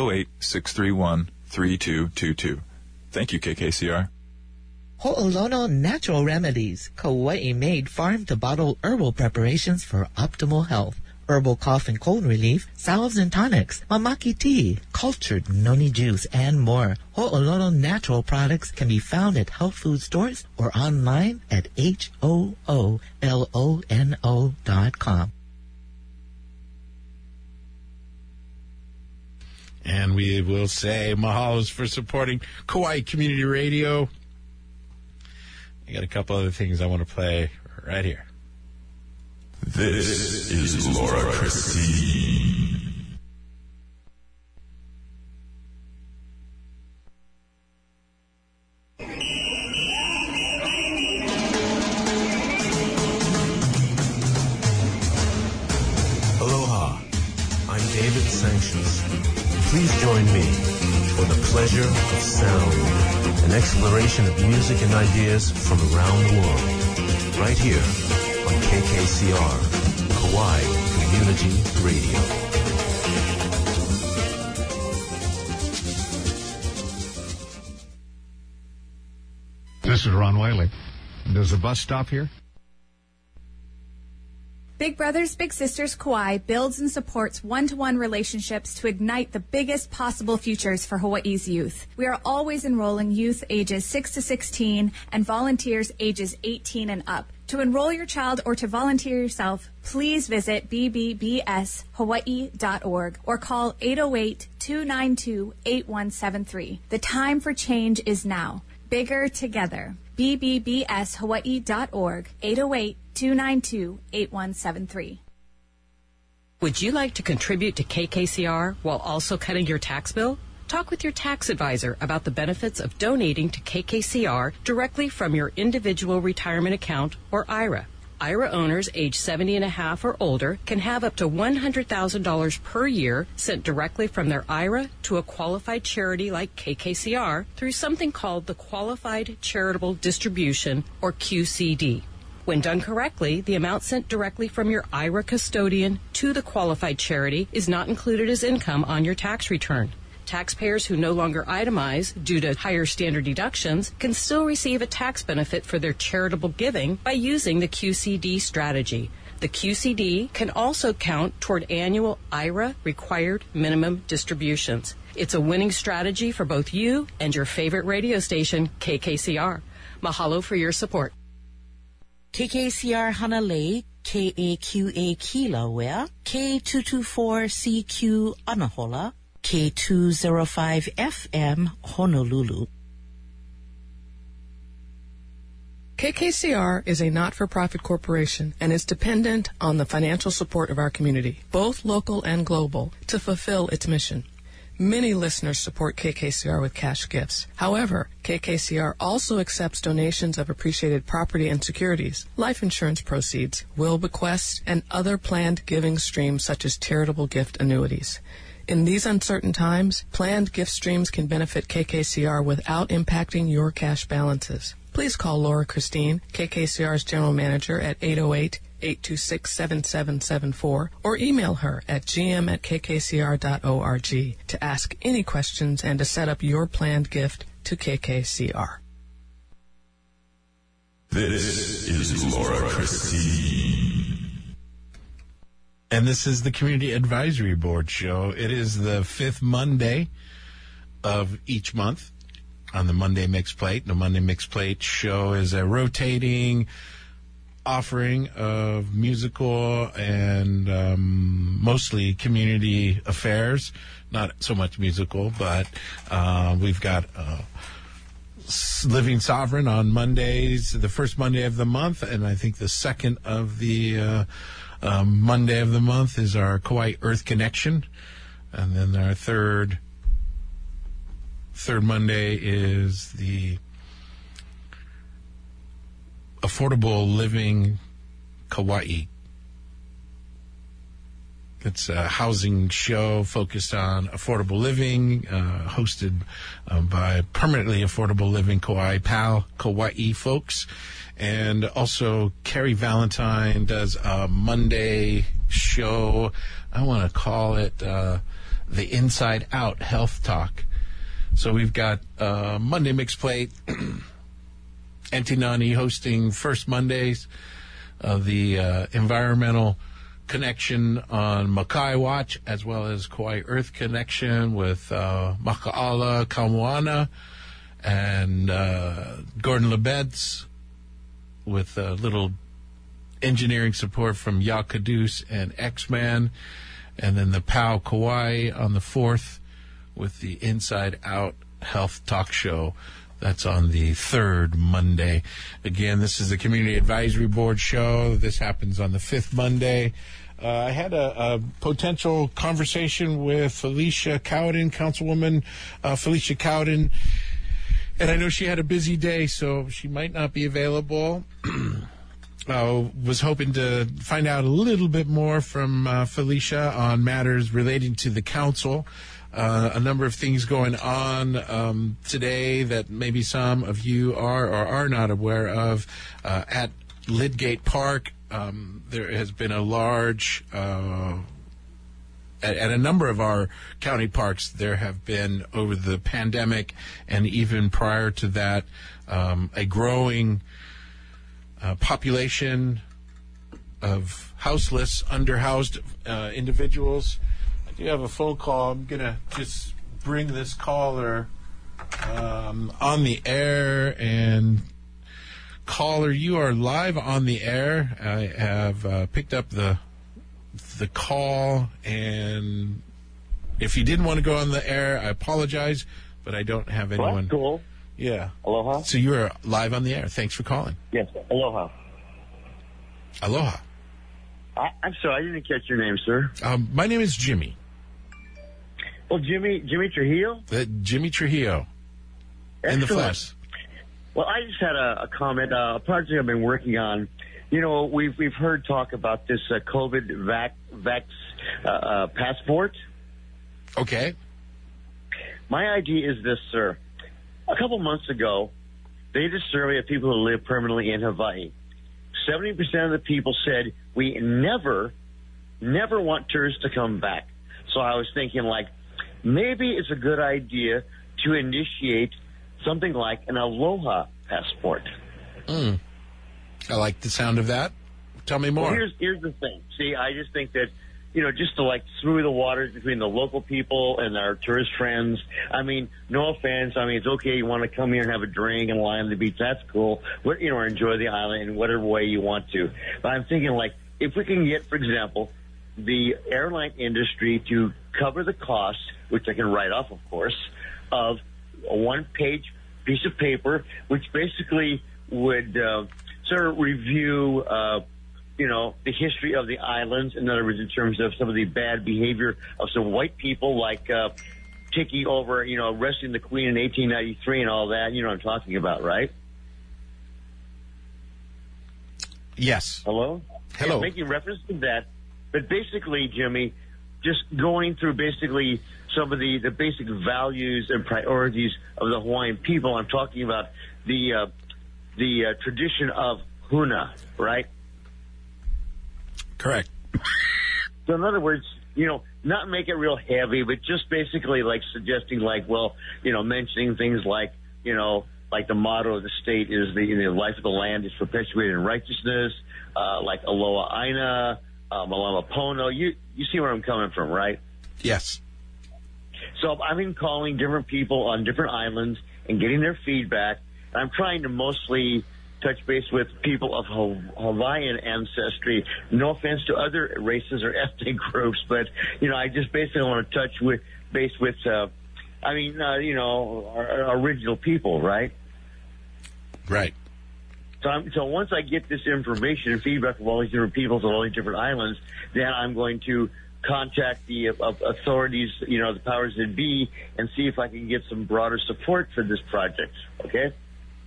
808-631-3222. Thank you, KKCR.
Ho'olono Natural Remedies, Kauai-made farm-to-bottle herbal preparations for optimal health. Herbal cough and cold relief, salves and tonics, mamaki tea, cultured noni juice, and more. Ho'olono Natural products can be found at health food stores or online at HOOLONO.com.
And we will say mahalos for supporting Kauai Community Radio. I got a couple other things I want to play right here.
This is Laura Christine.
Aloha, I'm David Sanctions. Please join me for the pleasure of sound, an exploration of music and ideas from around the world, right here on KKCR, Kauai Community Radio.
This is Ron Whaley. Does the bus stop here?
Big Brothers Big Sisters Kauai builds and supports one-to-one relationships to ignite the biggest possible futures for Hawaii's youth. We are always enrolling youth ages 6 to 16 and volunteers ages 18 and up. To enroll your child or to volunteer yourself, please visit bbbshawaii.org or call 808-292-8173. The time for change is now. Bigger together. bbbshawaii.org, 808-292-8173.
Would you like to contribute to KKCR while also cutting your tax bill? Talk with your tax advisor about the benefits of donating to KKCR directly from your individual retirement account or IRA. IRA owners age 70 and a half or older can have up to $100,000 per year sent directly from their IRA to a qualified charity like KKCR through something called the Qualified Charitable Distribution, or QCD. When done correctly, the amount sent directly from your IRA custodian to the qualified charity is not included as income on your tax return. Taxpayers who no longer itemize due to higher standard deductions can still receive a tax benefit for their charitable giving by using the QCD strategy. The QCD can also count toward annual IRA required minimum distributions. It's a winning strategy for both you and your favorite radio station, KKCR. Mahalo for your support.
KKCR Hanalei, KAQA Kilauea, K224CQ Anahola, K205 FM Honolulu.
KKCR is a not-for-profit corporation and is dependent on the financial support of our community, both local and global, to fulfill its mission. Many listeners support KKCR with cash gifts. However, KKCR also accepts donations of appreciated property and securities, life insurance proceeds, will bequests, and other planned giving streams such as charitable gift annuities. In these uncertain times, planned gift streams can benefit KKCR without impacting your cash balances. Please call Laura Christine, KKCR's General Manager, at 808-826-7774 or email her at gm@kkcr.org to ask any questions and to set up your planned gift to KKCR.
This is Laura Christine.
And this is the Community Advisory Board show. It is the fifth Monday of each month on the Monday Mix Plate. The Monday Mix Plate show is a rotating offering of musical and mostly community affairs. Not so much musical, but we've got Living Sovereign on Mondays, the first Monday of the month, and I think the second of the Monday of the month is our Kauai Earth Connection, and then our third Monday is the Affordable Living Kauai. It's a housing show focused on affordable living, hosted by Permanently Affordable Living Kauai, PAL Kauai folks. And also, Carrie Valentine does a Monday show. I want to call it the Inside Out Health Talk. So we've got Monday Mix Plate, Auntie Nani hosting first Mondays, the Environmental Connection on Makai Watch, as well as Kauai Earth Connection with Maka'ala Kamoana and Gordon Lebed's, with a little engineering support from Yakadus and X-Man, and then the POW Kauai on the 4th with the Inside Out Health Talk Show. That's on the third Monday. Again, this is the Community Advisory Board show. This happens on the fifth Monday. I had a potential conversation with Felicia Cowden, Councilwoman Felicia Cowden, and I know she had a busy day, so she might not be available. Was hoping to find out a little bit more from Felicia on matters relating to the council. A number of things going on today that maybe some of you are or are not aware of. At Lidgate Park, there has been a large... At a number of our county parks, there have been, over the pandemic and even prior to that, a growing population of houseless, underhoused individuals. I do have a phone call. I'm going to just bring this caller on the air. And caller, you are live on the air. I have picked up the call, and if you didn't want to go on the air, I apologize, but I don't have anyone.
Well, that's cool.
Yeah.
Aloha.
So you are live on the air. Thanks for calling.
Yes. Aloha.
Aloha.
I'm sorry, I didn't catch your name, sir.
My name is Jimmy.
Oh, Jimmy Trujillo?
Jimmy Trujillo.
Excellent.
In the flesh.
Well, I just had a comment. A project I've been working on. You know, we've heard talk about this COVID passport.
Okay.
My idea is this, sir. A couple months ago, they did a survey of people who live permanently in Hawaii. 70% of the people said we never want tourists to come back. So I was thinking, like, maybe it's a good idea to initiate something like an Aloha passport.
I like the sound of that. Tell me more.
Well, here's the thing. See, I just think that, just to like smooth the waters between the local people and our tourist friends. I mean, no offense. I mean, it's okay. You want to come here and have a drink and lie on the beach. That's cool. Or enjoy the island in whatever way you want to. But I'm thinking, like, if we can get, for example, the airline industry to cover the cost, which I can write off, of course, of a one-page piece of paper, which basically would sort of review, the history of the islands. In other words, in terms of some of the bad behavior of some white people, like taking over, arresting the Queen in 1893 and all that. You know what I'm talking about, right?
Yes.
Hello?
Hello.
Yeah, making reference to that. But basically, Jimmy, just going through basically some of the basic values and priorities of the Hawaiian people. I'm talking about the tradition of huna, right?
Correct.
So in other words, not make it real heavy, but just basically like suggesting, like, well, mentioning things like, like the motto of the state is the life of the land is perpetuated in righteousness, like Aloha Aina, Malama Pono. You see where I'm coming from, right?
Yes.
So I've been calling different people on different islands and getting their feedback. I'm trying to mostly touch base with people of Hawaiian ancestry. No offense to other races or ethnic groups, but, I just basically want to touch base with, our original people, right?
Right.
So once I get this information and feedback from all these different peoples on all these different islands, then I'm going to contact the authorities, the powers that be, and see if I can get some broader support for this project, okay?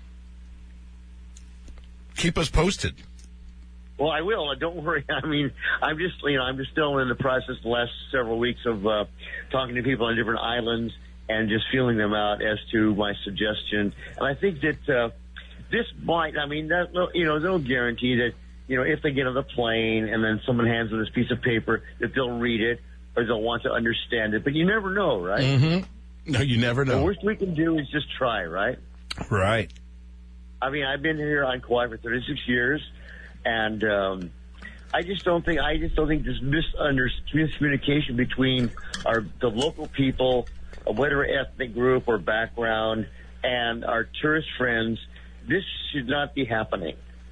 Keep us posted.
Well, I will. Don't worry. I mean, I'm just still in the process the last several weeks of talking to people on different islands and just feeling them out as to my suggestion. And I think that this might, no guarantee that, if they get on the plane and then someone hands them this piece of paper, that they'll read it or they'll want to understand it. But you never know, right?
Mm-hmm. No, you never know.
The worst we can do is just try, right?
Right.
I mean, I've been here on Kauai for 36 years, and I just don't think this miscommunication between the local people, whatever ethnic group or background, and our tourist friends, this should not be happening.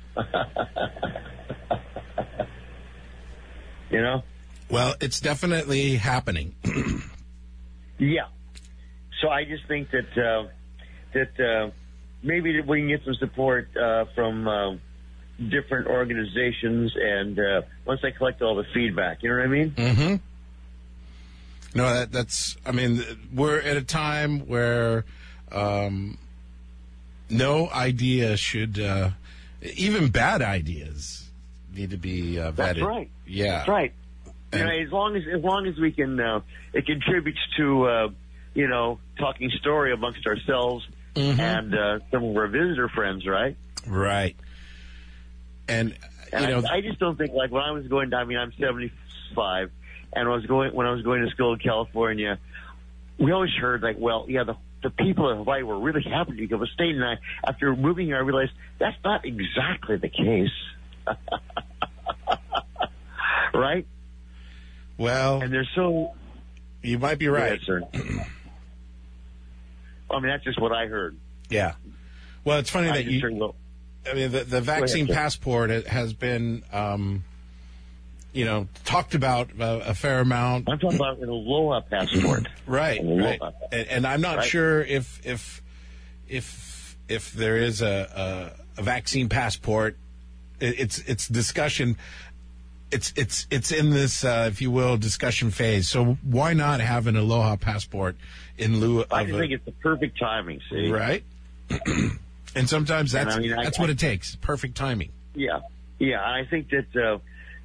Well, it's definitely happening.
Yeah. So I just think that maybe we can get some support from different organizations, and once I collect all the feedback, you know what I mean?
Mm-hmm. No, that's. I mean, we're at a time where no idea should, even bad ideas, need to be vetted.
That's right.
Yeah,
that's right. As long as we can, it contributes to talking story amongst ourselves. Mm-hmm. And some of our visitor friends, right?
Right. And
I just don't think, like, when I was going down, I'm 75, and when I was going to school in California, we always heard, like, well, yeah, the people of Hawaii were really happy to become a state, and after moving here, I realized that's not exactly the case. Right?
Well,
and they're so...
You might be right.
Yes, sir. I mean, that's just what I heard.
Yeah. Well, it's funny that the vaccine passport has been, talked about a fair amount.
I'm talking about an Aloha passport.
Right. Right. And I'm not sure if there is a vaccine passport. It's discussion. It's in this, if you will, discussion phase. So why not have an Aloha passport in lieu of?
I think it's the perfect timing. See,
right? And sometimes that's what it takes. Perfect timing.
Yeah, yeah. I think that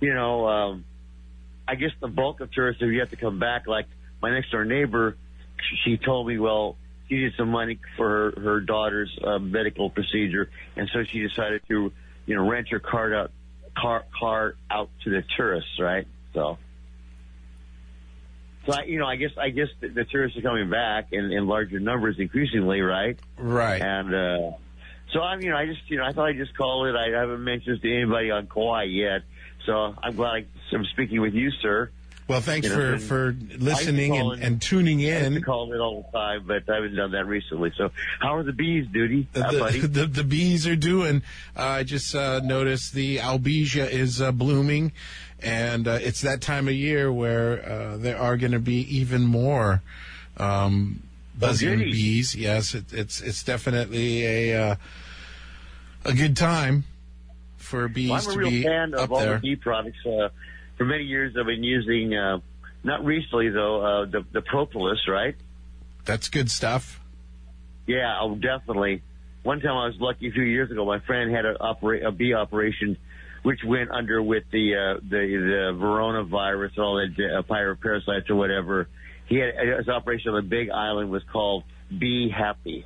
I guess the bulk of tourists, if you have to come back, like my next door neighbor, she told me, well, she needed some money for her daughter's medical procedure, and so she decided to rent your car out to the tourists, right? So I guess the tourists are coming back in larger numbers increasingly, right?
Right.
And so I thought I'd just call it. I haven't mentioned this to anybody on Kauai yet, so I'm glad I'm speaking with you, sir.
Well, thanks for listening and tuning in.
I call it all the time, but I haven't done that recently. So how are the bees, Duty? Buddy?
The bees are doing. I just noticed the albizia is blooming, and it's that time of year where there are going to be even more buzzing bees. Yes, it's definitely a good time for bees to be up there.
I'm a real fan of all the bee products. For many years, I've been using, not recently though, the propolis, right?
That's good stuff.
Yeah, oh, definitely. One time I was lucky a few years ago. My friend had a bee operation, which went under with the Verona virus, all the parasites or whatever. He had his operation on a big island was called Be Happy.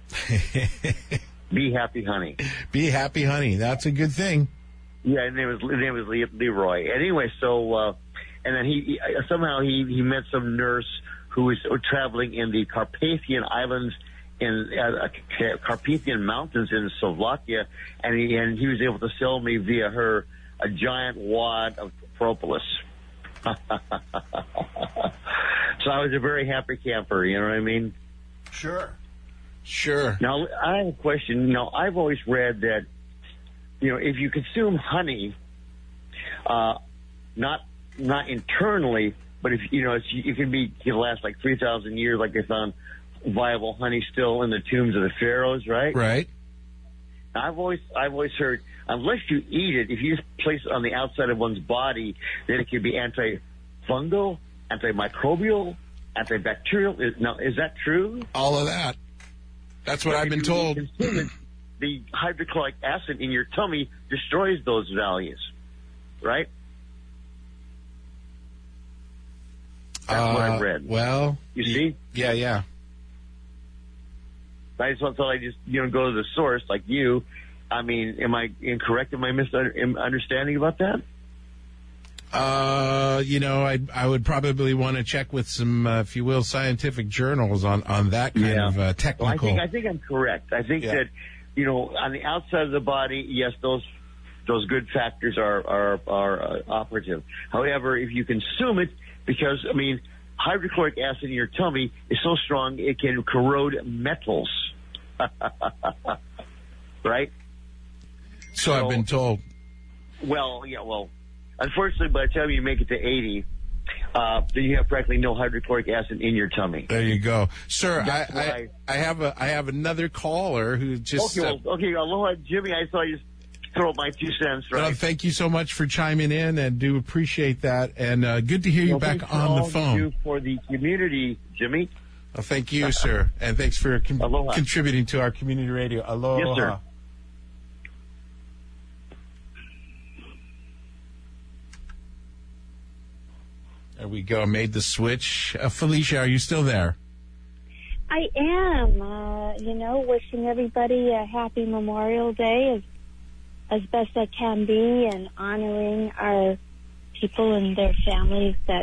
Be Happy Honey.
Be Happy Honey. That's a good thing.
Yeah, his name was Leroy. Anyway, so and then he somehow met some nurse who was traveling in the Carpathian Islands in Carpathian Mountains in Slovakia, and he was able to sell me via her a giant wad of propolis. So I was a very happy camper. You know what I mean?
Sure.
Now I have a question. I've always read that, if you consume honey, not internally, but if it can last like 3,000 years, like they found viable honey still in the tombs of the pharaohs, right?
Right.
Now, I've always heard, unless you eat it, if you just place it on the outside of one's body, then it can be antifungal, antimicrobial, antibacterial. Is that true?
All of that. That's what I've been told.
The hydrochloric acid in your tummy destroys those values, right? That's what I've read.
Well,
you see?
Yeah.
I just thought I'd just go to the source like you. I mean, am I incorrect in my misunderstanding about that?
I would probably want to check with some, if you will, scientific journals on that kind of technical.
Well, I think I'm correct. I think that, on the outside of the body, yes, those good factors are operative. However, if you consume it, because, hydrochloric acid in your tummy is so strong it can corrode metals. Right?
So I've been told.
Well, unfortunately, by the time you make it to 80, then you have practically no hydrochloric acid in your tummy.
There you go, sir. I have another caller who just.
Okay, aloha, Jimmy. I saw you throw up my 2 cents. Right.
Well, thank you so much for chiming in, and do appreciate that. And good to hear you back on the phone.
You for the community, Jimmy.
Well, thank you, sir, and thanks for contributing to our community radio. Aloha.
Yes, sir.
There we go. Made the switch. Felicia, are you still there?
I am. Wishing everybody a happy Memorial Day as best I can be, and honoring our people and their families that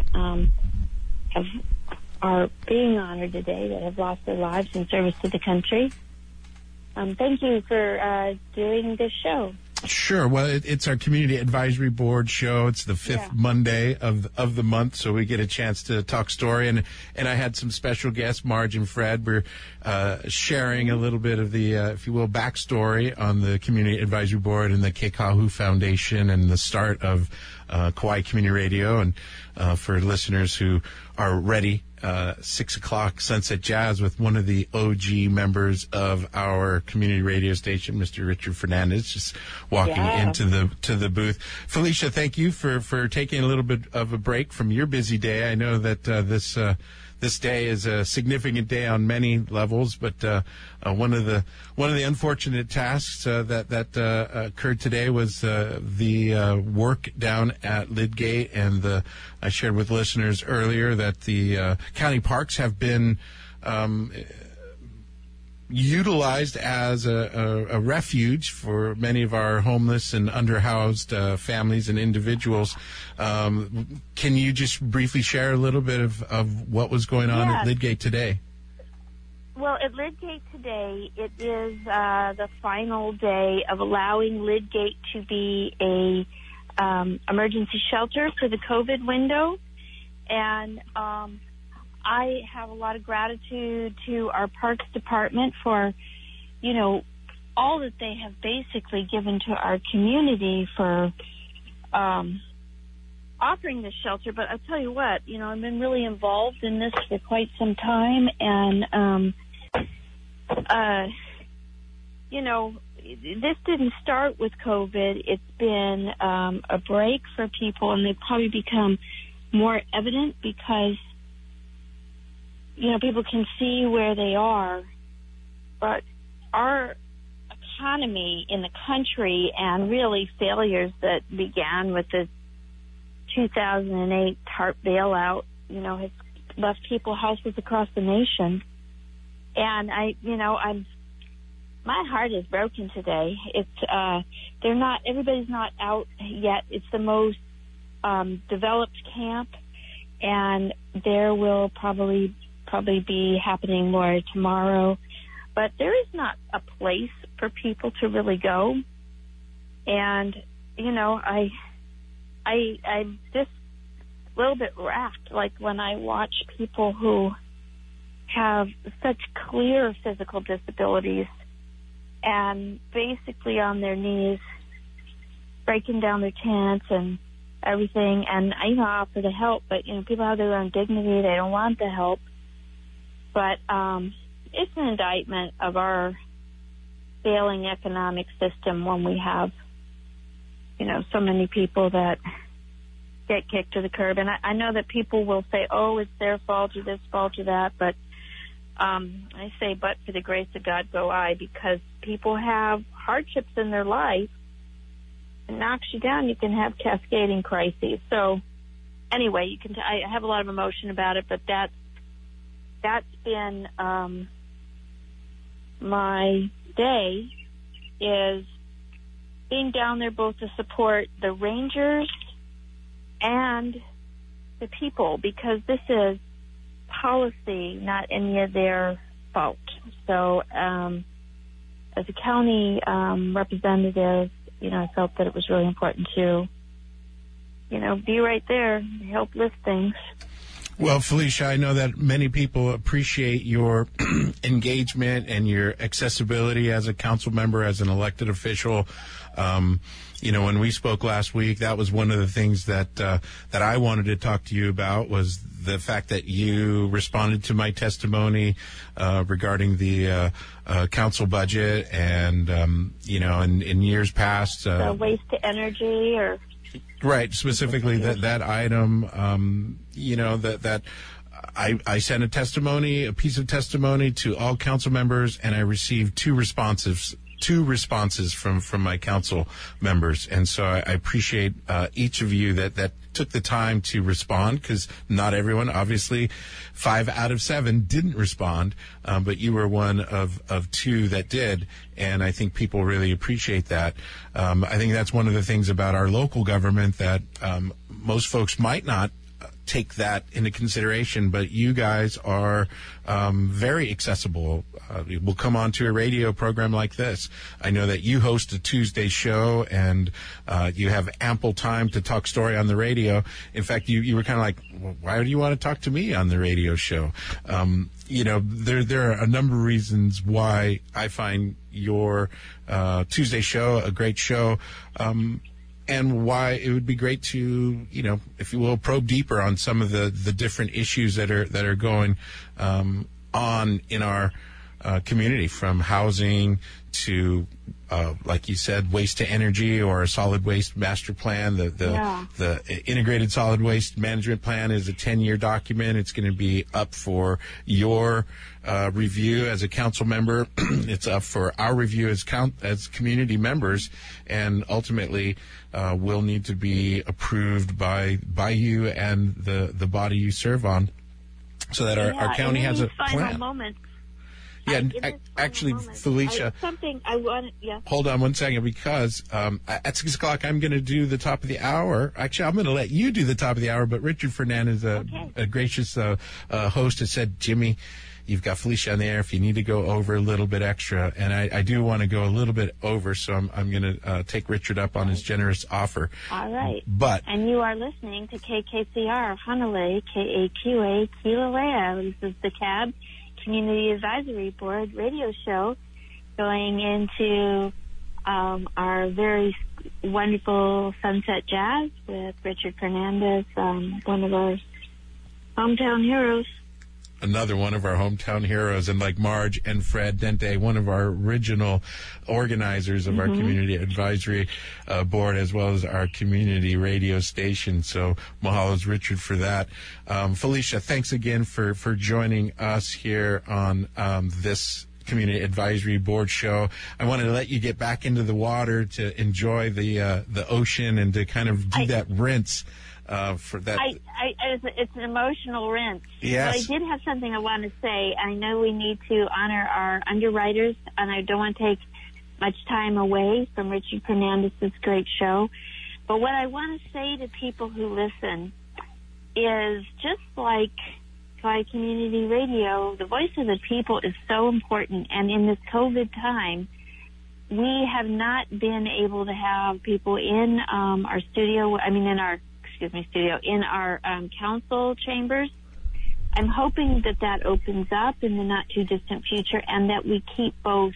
are being honored today, that have lost their lives in service to the country. Thank you for doing this show.
Sure. Well, it's our Community Advisory Board show. It's the 5th Monday of the month, so we get a chance to talk story. And I had some special guests, Marge and Fred. We're sharing a little bit of the, if you will, backstory on the Community Advisory Board and the Kekahu Foundation and the start of Kauai Community Radio. And for listeners who are ready, 6 o'clock Sunset Jazz with one of the OG members of our community radio station, Mr. Richard Fernandez, just walking into the booth. Felicia, thank you for taking a little bit of a break from your busy day. I know that this day is a significant day on many levels, but one of the unfortunate tasks that occurred today was the work down at Lidgate, and I shared with listeners earlier that the county parks have been utilized as a refuge for many of our homeless and underhoused families and individuals. Can you just briefly share a little bit of what was going on at Lidgate today?
Well, at Lidgate today, it is the final day of allowing Lidgate to be a emergency shelter for the COVID window. And I have a lot of gratitude to our Parks Department for, all that they have basically given to our community for offering this shelter. But I'll tell you what, I've been really involved in this for quite some time. And, this didn't start with COVID. It's been a break for people, and they've probably become more evident because people can see where they are, but our economy in the country and really failures that began with the 2008 TARP bailout, has left people houseless across the nation. And my heart is broken today. It's, everybody's not out yet. It's the most developed camp, and there will probably be happening more tomorrow. But there is not a place for people to really go. And, I'm just a little bit racked, like when I watch people who have such clear physical disabilities and basically on their knees, breaking down their tents and everything. And I offer to help, but, people have their own dignity. They don't want the help. But it's an indictment of our failing economic system when we have, so many people that get kicked to the curb. And I know that people will say, oh, it's their fault or this fault or that. But I say, but for the grace of God go I, because people have hardships in their life. It knocks you down. You can have cascading crises. So anyway, I have a lot of emotion about it, but that's been my day, is being down there both to support the Rangers and the people, because this is policy, not any of their fault. So as a county representative, I felt that it was really important to, be right there and help lift things.
Well, Felicia, I know that many people appreciate your engagement and your accessibility as a council member, as an elected official. When we spoke last week, that was one of the things that I wanted to talk to you about, was the fact that you responded to my testimony regarding the council budget, and in years past,
the waste to energy, or
right, specifically that item. That I sent a piece of testimony to all council members, and I received two responses from my council members. And so I appreciate each of you that took the time to respond, because not everyone, obviously 5 out of 7 didn't respond, but you were one of 2 that did, and I think people really appreciate that. I think that's one of the things about our local government that most folks might not take that into consideration, but you guys are very accessible. We'll come on to a radio program like this. I know that you host a Tuesday show, and you have ample time to talk story on the radio. In fact, you were kind of like, well, why do you want to talk to me on the radio show? There are a number of reasons why I find your Tuesday show a great show. And why it would be great to, if you will, probe deeper on some of the different issues that are going on in our community, from housing to, like you said, waste to energy, or a solid waste master plan. The integrated solid waste management plan is a 10-year document. It's going to be up for your review as a council member. It's up for our review as community members, and ultimately will need to be approved by you and the body you serve on, so that our county has a plan.
Moment.
Yeah,
in this
actually,
moment,
Felicia.
Something I want. Yeah.
Hold on one second, because at 6 o'clock I'm going to do the top of the hour. Actually, I'm going to let you do the top of the hour, but Richard Fernandez, a gracious host, has said, Jimmy, you've got Felicia on the air if you need to go over a little bit extra. And I do want to go a little bit over, so I'm going to take Richard up on his generous offer.
All right.
And
you are listening to KKCR, Hanalei, KAQA, Kilauea. This is the CAB, Community Advisory Board radio show, going into our very wonderful Sunset Jazz with Richard Fernandez, one of our hometown heroes.
Another one of our hometown heroes, and like Marge and Fred Dente, one of our original organizers of our community advisory board, as well as our community radio station. So mahalo's, Richard, for that. Felicia, thanks again for joining us here on this Community Advisory Board show. I wanted to let you get back into the water to enjoy the ocean and to kind of do that rinse. For that,
it's an emotional rinse.
Yes.
But I did have something I want to say. I know we need to honor our underwriters, and I don't want to take much time away from Richard Fernandez's great show. But what I want to say to people who listen is, just like by community radio, the voice of the people is so important. And in this COVID time, we have not been able to have people in our studio. In our council chambers. I'm hoping that opens up in the not too distant future, and that we keep both,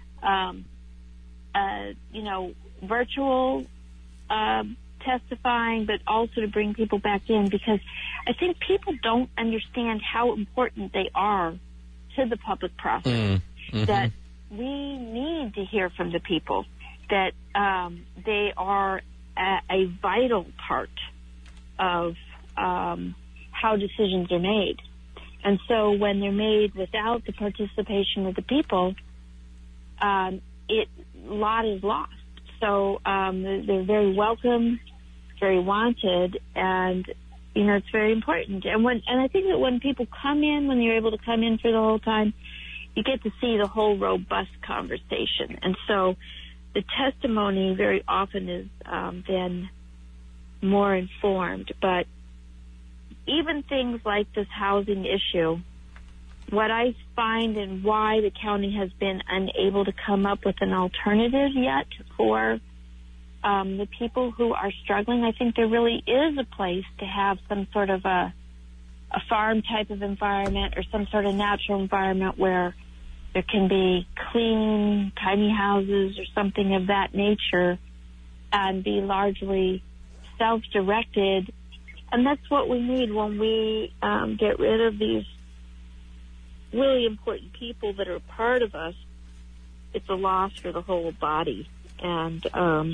virtual testifying, but also to bring people back in, because I think people don't understand how important they are to the public process. That we need to hear from the people, that they are a vital part of how decisions are made. And so when they're made without the participation of the people, a lot is lost. So they're very welcome, very wanted, and it's very important. And I think that when people come in, when you're able to come in for the whole time, you get to see the whole robust conversation. And so the testimony very often is then more informed. But even things like this housing issue, what I find and why the county has been unable to come up with an alternative yet for the people who are struggling, I think there really is a place to have some sort of a farm type of environment, or some sort of natural environment where there can be clean, tiny houses or something of that nature, and be largely self-directed. And that's what we need when we get rid of these really important people that are a part of us. It's a loss for the whole body. And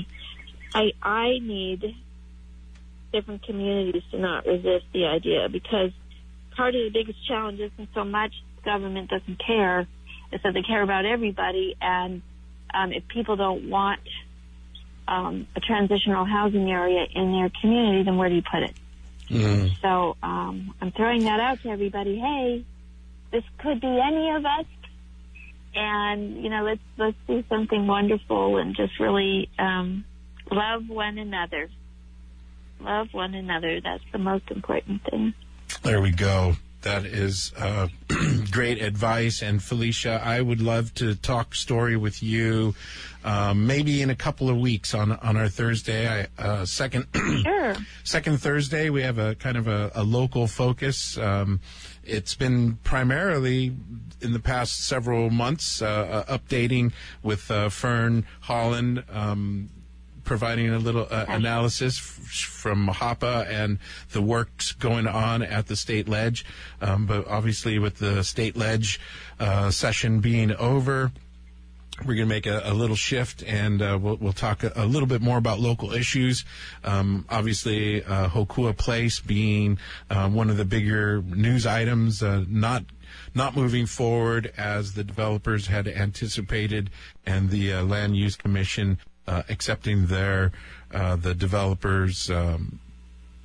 I need different communities to not resist the idea, because part of the biggest challenge isn't so much government doesn't care, it's that they care about everybody. And if people don't want a transitional housing area in their community, then where do you put it? So I'm throwing that out to everybody. Hey, this could be any of us, and let's do something wonderful and just really love one another. Love one another. That's the most important thing.
There we go. That is great advice. And Felicia, I would love to talk story with you maybe in a couple of weeks on our Thursday. Second Thursday, we have a kind of a local focus. It's been primarily in the past several months updating with Fern Holland, providing a little analysis from HAPA and the works going on at the state ledge. But obviously with the state ledge session being over, we're going to make a little shift, and we'll talk a little bit more about local issues. Obviously, Hokua Place being one of the bigger news items, not moving forward as the developers had anticipated, and the Land Use Commission accepting the developers'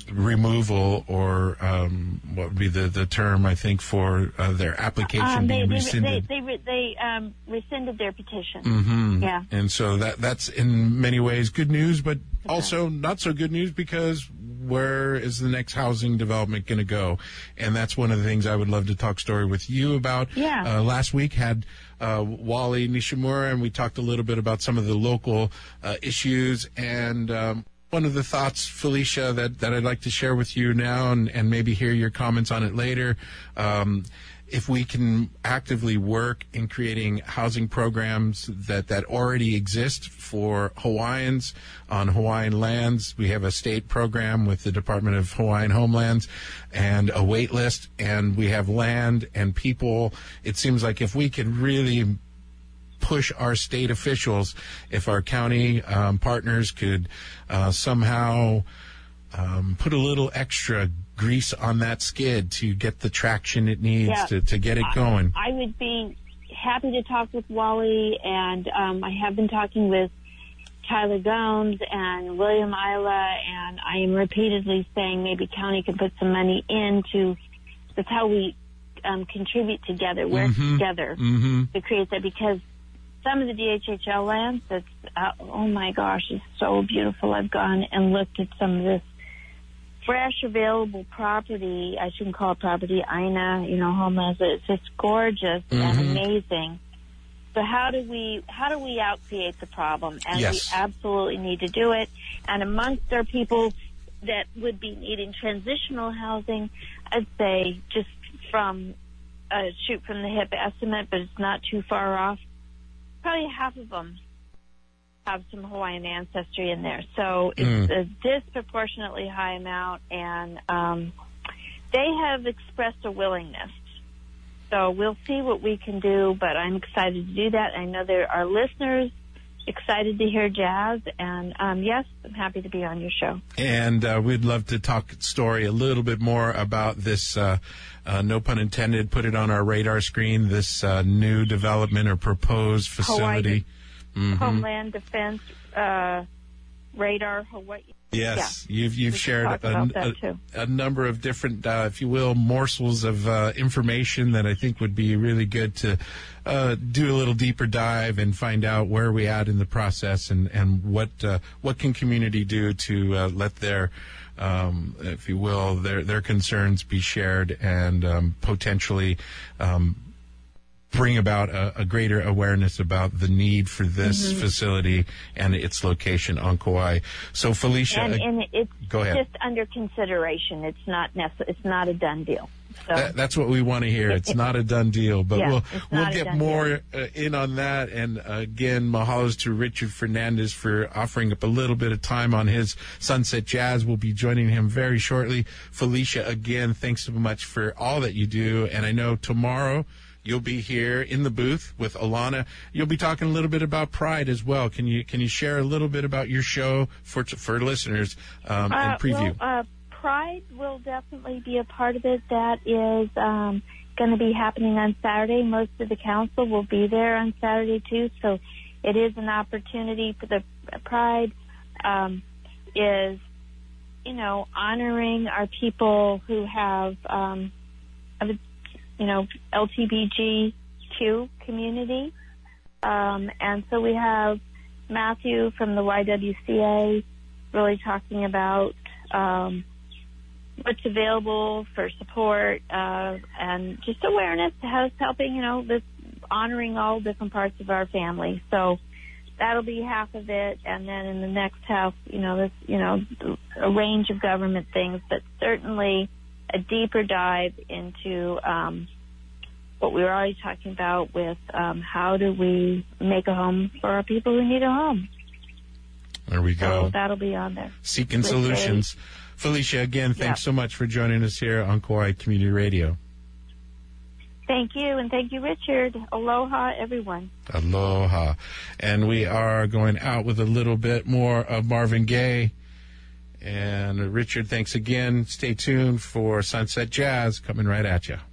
removal, or what would be the term, I think, for their application being rescinded.
They rescinded their petition.
Mm-hmm.
Yeah.
And so that's in many ways good news, but also not so good news, because where is the next housing development going to go? And that's one of the things I would love to talk story with you about.
Yeah.
Last week had Wally Nishimura, and we talked a little bit about some of the local issues. And one of the thoughts, Felicia, that I'd like to share with you now, and maybe hear your comments on it later, if we can actively work in creating housing programs that already exist for Hawaiians on Hawaiian lands. We have a state program with the Department of Hawaiian Homelands and a wait list, and we have land and people. It seems like if we could really push our state officials, if our county partners could somehow put a little extra grease on that skid to get the traction it needs to get it going.
I would be happy to talk with Wally, and I have been talking with Tyler Gomes and William Isla, and I am repeatedly saying maybe county can put some money into. That's how we contribute together, work together to create that, because some of the DHHL lands, that's, oh my gosh, it's so beautiful. I've gone and looked at some of this fresh available property. I shouldn't call it property, Aina, homelands. It's just gorgeous and amazing. So how do we out-create the problem? And we absolutely need to do it. And amongst our people that would be needing transitional housing, I'd say just from a shoot from the hip estimate, but it's not too far off, probably half of them have some Hawaiian ancestry in there. So it's a disproportionately high amount, and they have expressed a willingness. So we'll see what we can do, but I'm excited to do that. I know there are listeners excited to hear jazz, and yes, I'm happy to be on your show.
And we'd love to talk story a little bit more about this, no pun intended, put it on our radar screen, this new development or proposed facility.
Homeland Defense Radar Hawaii.
Yes, you've shared a number of different, if you will, morsels of information that I think would be really good to do a little deeper dive and find out where we at in the process, and what can community do to let their if you will, their concerns be shared, and potentially bring about a greater awareness about the need for this facility and its location on Kauai. So, Felicia,
and it's
go ahead.
Just under consideration. It's not it's not a done deal. So
that's what we want to hear. It's not a done deal, but we'll get more in on that. And again, mahalos to Richard Fernandez for offering up a little bit of time on his Sunset Jazz. We'll be joining him very shortly. Felicia, again, thanks so much for all that you do. And I know tomorrow you'll be here in the booth with Alana. You'll be talking a little bit about Pride as well. Can you share a little bit about your show for listeners and preview?
Well, Pride will definitely be a part of it. That is going to be happening on Saturday. Most of the council will be there on Saturday too, so it is an opportunity for the Pride. Is honoring our people who have LGBTQ community. And so we have Matthew from the YWCA really talking about what's available for support and just awareness, how it's helping, this honoring all different parts of our family. So that'll be half of it. And then in the next half, a range of government things, but certainly a deeper dive into what we were already talking about with how do we make a home for our people who need a home.
There we go.
So that'll be on there.
Seeking Solutions. Felicia, again, thanks so much for joining us here on Kauai Community Radio.
Thank you, and thank you, Richard. Aloha, everyone.
Aloha. And we are going out with a little bit more of Marvin Gaye. And Richard, thanks again. Stay tuned for Sunset Jazz coming right at you.